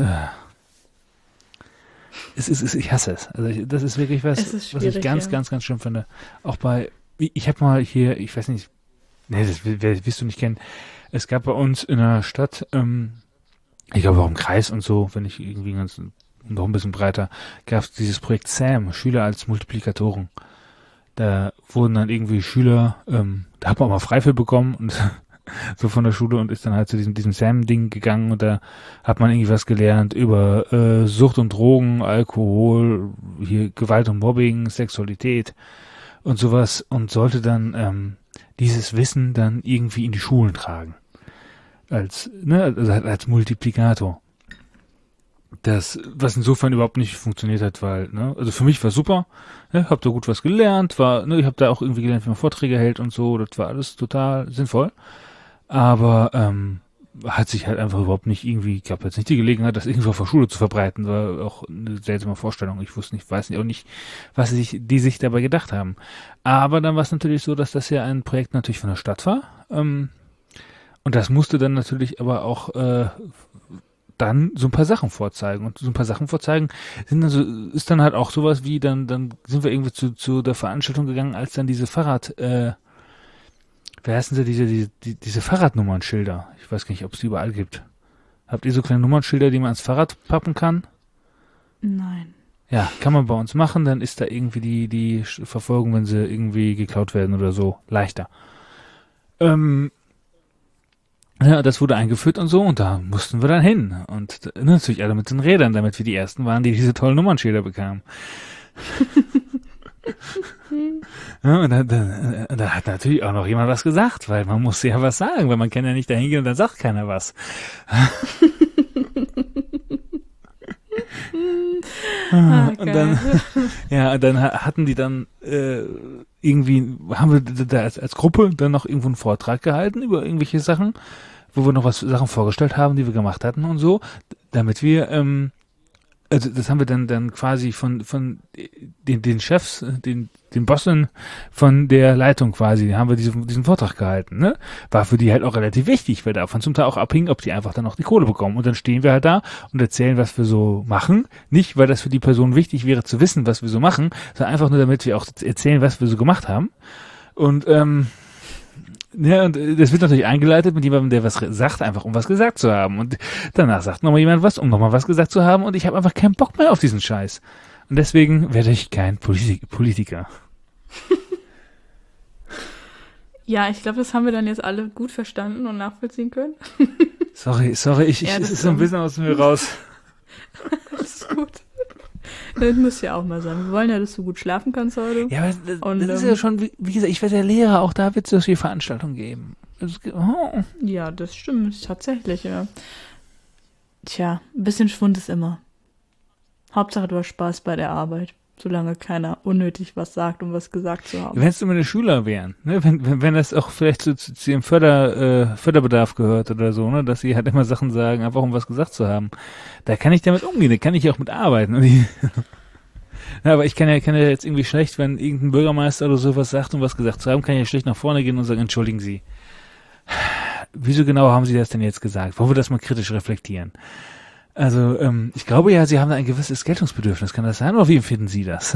[SPEAKER 1] ich hasse es. Also das ist wirklich was ich ganz, ganz, ganz schlimm finde. Auch ich habe mal hier, ich weiß nicht, das wirst du nicht kennen, es gab bei uns in der Stadt, ich glaube auch im Kreis und so, wenn ich irgendwie noch ein bisschen breiter, gab es dieses Projekt SAM, Schüler als Multiplikatoren. Da wurden dann irgendwie Schüler, da hat man auch mal frei für bekommen und so von der Schule und ist dann halt zu diesem SAM-Ding gegangen und da hat man irgendwie was gelernt über Sucht und Drogen, Alkohol, hier Gewalt und Mobbing, Sexualität und sowas und sollte dann dieses Wissen dann irgendwie in die Schulen tragen. Als Multiplikator. Das, was insofern überhaupt nicht funktioniert hat, weil, also für mich war super, hab da gut was gelernt, ich habe da auch irgendwie gelernt, wie man Vorträge hält und so, das war alles total sinnvoll. Aber hat sich halt einfach überhaupt nicht irgendwie, gab jetzt nicht die Gelegenheit, das irgendwo auf der Schule zu verbreiten. War auch eine seltsame Vorstellung. Ich weiß auch nicht, was die sich dabei gedacht haben. Aber dann war es natürlich so, dass das ja ein Projekt natürlich von der Stadt war. Und das musste dann natürlich aber auch dann so ein paar Sachen vorzeigen. Und so ein paar Sachen vorzeigen ist dann halt auch sowas wie, dann sind wir irgendwie zu der Veranstaltung gegangen, als dann diese wer heißen sie, diese Fahrradnummernschilder? Ich weiß gar nicht, ob es die überall gibt. Habt ihr so kleine Nummernschilder, die man ans Fahrrad pappen kann?
[SPEAKER 2] Nein.
[SPEAKER 1] Ja, kann man bei uns machen, dann ist da irgendwie die Verfolgung, wenn sie irgendwie geklaut werden oder so, leichter. Ja, das wurde eingeführt und so, und da mussten wir dann hin. Und natürlich alle mit den Rädern, damit wir die Ersten waren, die diese tollen Nummernschilder bekamen. Ja, und da hat natürlich auch noch jemand was gesagt, weil man muss ja was sagen, weil man kann ja nicht da hingehen und dann sagt keiner was. Und dann hatten die dann irgendwie, haben wir da als Gruppe dann noch irgendwo einen Vortrag gehalten über irgendwelche Sachen, wo wir noch Sachen vorgestellt haben, die wir gemacht hatten und so, damit wir also das haben wir dann quasi von den Chefs, den Bossen von der Leitung quasi, haben wir diesen Vortrag gehalten, ne? War für die halt auch relativ wichtig, weil davon zum Teil auch abhing, ob die einfach dann noch die Kohle bekommen. Und dann stehen wir halt da und erzählen, was wir so machen. Nicht, weil das für die Person wichtig wäre zu wissen, was wir so machen, sondern einfach nur, damit wir auch erzählen, was wir so gemacht haben. Und ja, und das wird natürlich eingeleitet mit jemandem, der was sagt, einfach um was gesagt zu haben. Und danach sagt nochmal jemand was, um nochmal was gesagt zu haben. Und ich habe einfach keinen Bock mehr auf diesen Scheiß. Und deswegen werde ich kein Politiker.
[SPEAKER 2] Ja, ich glaube, das haben wir dann jetzt alle gut verstanden und nachvollziehen können.
[SPEAKER 1] Sorry, es ist so ein bisschen aus mir raus.
[SPEAKER 2] Das ist gut. Das muss ja auch mal sein. Wir wollen ja, dass du gut schlafen kannst heute.
[SPEAKER 1] Ja, aber das ist ja schon, wie gesagt, ich werde ja Lehrer, auch da wird es solche Veranstaltungen geben.
[SPEAKER 2] Ja, das stimmt, tatsächlich, ja. Tja, ein bisschen Schwund ist immer. Hauptsache, du hast Spaß bei der Arbeit, solange keiner unnötig was sagt, um was gesagt zu haben.
[SPEAKER 1] Wenn es immer eine Schüler wären, ne? Wenn das auch vielleicht zu ihrem Förderbedarf gehört oder so, ne? Dass sie halt immer Sachen sagen, einfach um was gesagt zu haben. Da kann ich damit umgehen, da kann ich auch mit arbeiten. Ja, aber ich kann ja jetzt irgendwie schlecht, wenn irgendein Bürgermeister oder sowas sagt, um was gesagt zu haben, kann ich ja schlecht nach vorne gehen und sagen, entschuldigen Sie, wieso genau haben Sie das denn jetzt gesagt? Wollen wir das mal kritisch reflektieren? Also, ich glaube ja, Sie haben da ein gewisses Geltungsbedürfnis. Kann das sein? Oder wie empfinden Sie das?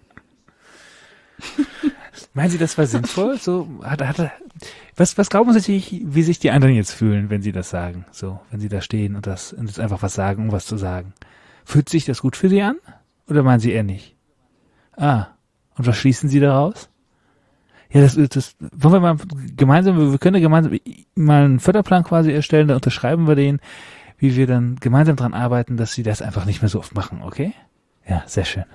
[SPEAKER 1] Meinen Sie, das war sinnvoll? So, was glauben Sie, wie sich die anderen jetzt fühlen, wenn Sie das sagen? So, wenn Sie da stehen und jetzt einfach was sagen, um was zu sagen. Fühlt sich das gut für Sie an? Oder meinen Sie eher nicht? Und was schließen Sie daraus? Ja, das wollen wir mal wir können gemeinsam mal einen Förderplan quasi erstellen, da unterschreiben wir den, wie wir dann gemeinsam dran arbeiten, dass Sie das einfach nicht mehr so oft machen, okay? Ja, sehr schön.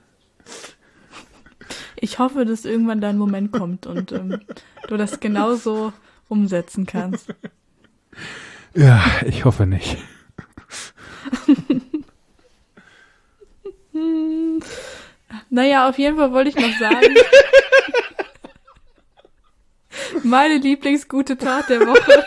[SPEAKER 2] Ich hoffe, dass irgendwann dein Moment kommt und du das genauso umsetzen kannst.
[SPEAKER 1] Ja, ich hoffe nicht.
[SPEAKER 2] Naja, auf jeden Fall wollte ich noch sagen, meine Lieblingsgute Tat der Woche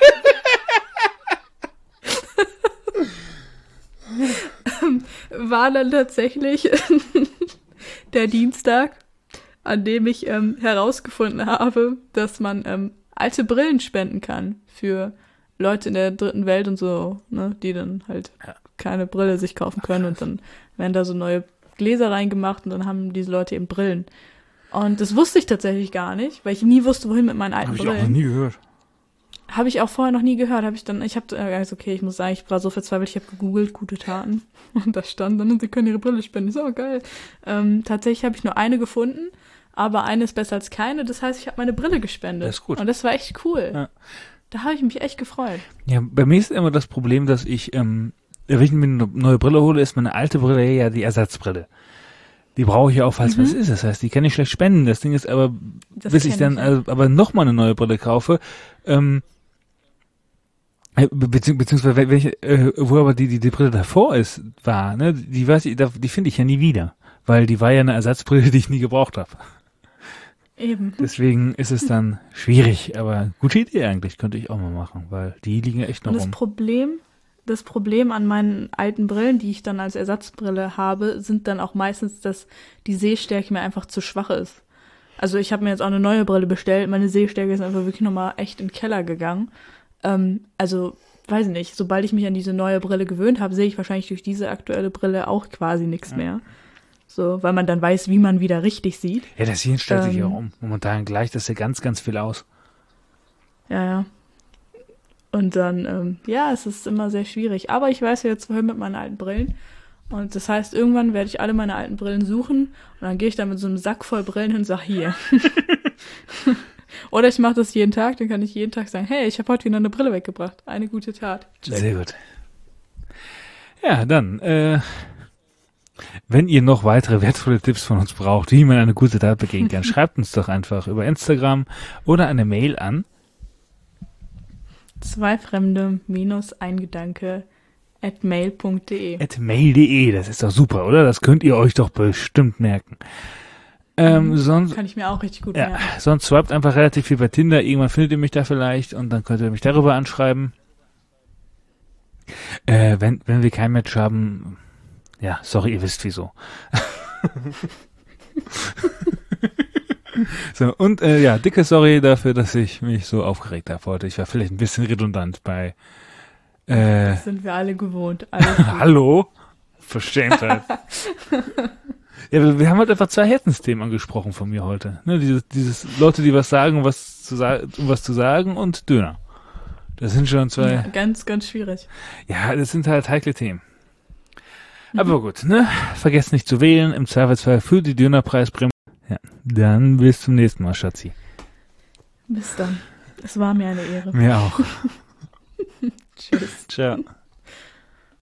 [SPEAKER 2] war dann tatsächlich der Dienstag, an dem ich herausgefunden habe, dass man alte Brillen spenden kann für Leute in der dritten Welt und so, ne, die dann halt keine Brille sich kaufen können und dann werden da so neue Gläser reingemacht und dann haben diese Leute eben Brillen. Und das wusste ich tatsächlich gar nicht, weil ich nie wusste, wohin mit meinen alten Brillen.
[SPEAKER 1] Habe ich auch noch nie gehört.
[SPEAKER 2] Habe ich auch vorher noch nie gehört. Ich habe gesagt, okay, ich muss sagen, ich war so verzweifelt, ich habe gegoogelt, gute Taten. Und da stand dann, sie können ihre Brille spenden. Ich so, oh, geil. Tatsächlich habe ich nur eine gefunden, aber eine ist besser als keine. Das heißt, ich habe meine Brille gespendet.
[SPEAKER 1] Das ist gut.
[SPEAKER 2] Und das war echt cool. Ja. Da habe ich mich echt gefreut.
[SPEAKER 1] Ja, bei mir ist immer das Problem, dass wenn ich mir eine neue Brille hole, ist meine alte Brille ja die Ersatzbrille. Die brauche ich ja auch, falls was ist. Das heißt, die kann ich schlecht spenden. Das Ding ist aber, bis ich dann aber nochmal eine neue Brille kaufe, beziehungsweise wenn ich, wo aber die Brille davor war, ne, die finde ich ja nie wieder. Weil die war ja eine Ersatzbrille, die ich nie gebraucht habe.
[SPEAKER 2] Eben.
[SPEAKER 1] Deswegen ist es dann schwierig, aber gute Idee eigentlich, könnte ich auch mal machen, weil die liegen ja echt noch
[SPEAKER 2] Und
[SPEAKER 1] rum.
[SPEAKER 2] das Problem an meinen alten Brillen, die ich dann als Ersatzbrille habe, sind dann auch meistens, dass die Sehstärke mir einfach zu schwach ist. Also ich habe mir jetzt auch eine neue Brille bestellt, meine Sehstärke ist einfach wirklich nochmal echt in den Keller gegangen. Also, weiß nicht, sobald ich mich an diese neue Brille gewöhnt habe, sehe ich wahrscheinlich durch diese aktuelle Brille auch quasi nichts mehr. So, weil man dann weiß, wie man wieder richtig sieht.
[SPEAKER 1] Ja, das hier stellt sich auch um. Momentan gleicht das ja ganz, ganz viel aus.
[SPEAKER 2] Ja. Und dann, es ist immer sehr schwierig. Aber ich weiß ja jetzt vorhin mit meinen alten Brillen. Und das heißt, irgendwann werde ich alle meine alten Brillen suchen und dann gehe ich da mit so einem Sack voll Brillen hin und sage, hier. Oder ich mache das jeden Tag, dann kann ich jeden Tag sagen, hey, ich habe heute wieder eine Brille weggebracht. Eine gute Tat. Check.
[SPEAKER 1] Sehr gut. Ja, dann, wenn ihr noch weitere wertvolle Tipps von uns braucht, wie man eine gute Tat begehen kann, schreibt uns doch einfach über Instagram oder eine Mail an
[SPEAKER 2] zweifremde-eingedanke@mail.de.
[SPEAKER 1] @mail.de, das ist doch super, oder? Das könnt ihr euch doch bestimmt merken. Sonst,
[SPEAKER 2] Kann ich mir auch richtig gut
[SPEAKER 1] ja,
[SPEAKER 2] merken.
[SPEAKER 1] sonst swiped einfach relativ viel bei Tinder, irgendwann findet ihr mich da vielleicht und dann könnt ihr mich darüber anschreiben. Wenn wir kein Match haben, ja, sorry, ihr wisst wieso. So, und dicke Sorry dafür, dass ich mich so aufgeregt habe heute. Ich war vielleicht ein bisschen redundant bei
[SPEAKER 2] Das sind wir alle gewohnt. Alles gut.
[SPEAKER 1] Hallo? Verschämtheit. Ja, wir haben halt einfach 2 Herzensthemen angesprochen von mir heute. Ne, dieses Leute, die was sagen, um was zu sagen und Döner. Das sind schon 2.
[SPEAKER 2] Ja, ganz, ganz schwierig.
[SPEAKER 1] Ja, das sind halt heikle Themen. Aber gut, ne? Vergesst nicht zu wählen, im Zweifelsfall für die Dönerpreisprämie. Ja, dann bis zum nächsten Mal, Schatzi.
[SPEAKER 2] Bis dann. Es war mir eine Ehre.
[SPEAKER 1] Mir auch.
[SPEAKER 2] Tschüss.
[SPEAKER 1] Ciao.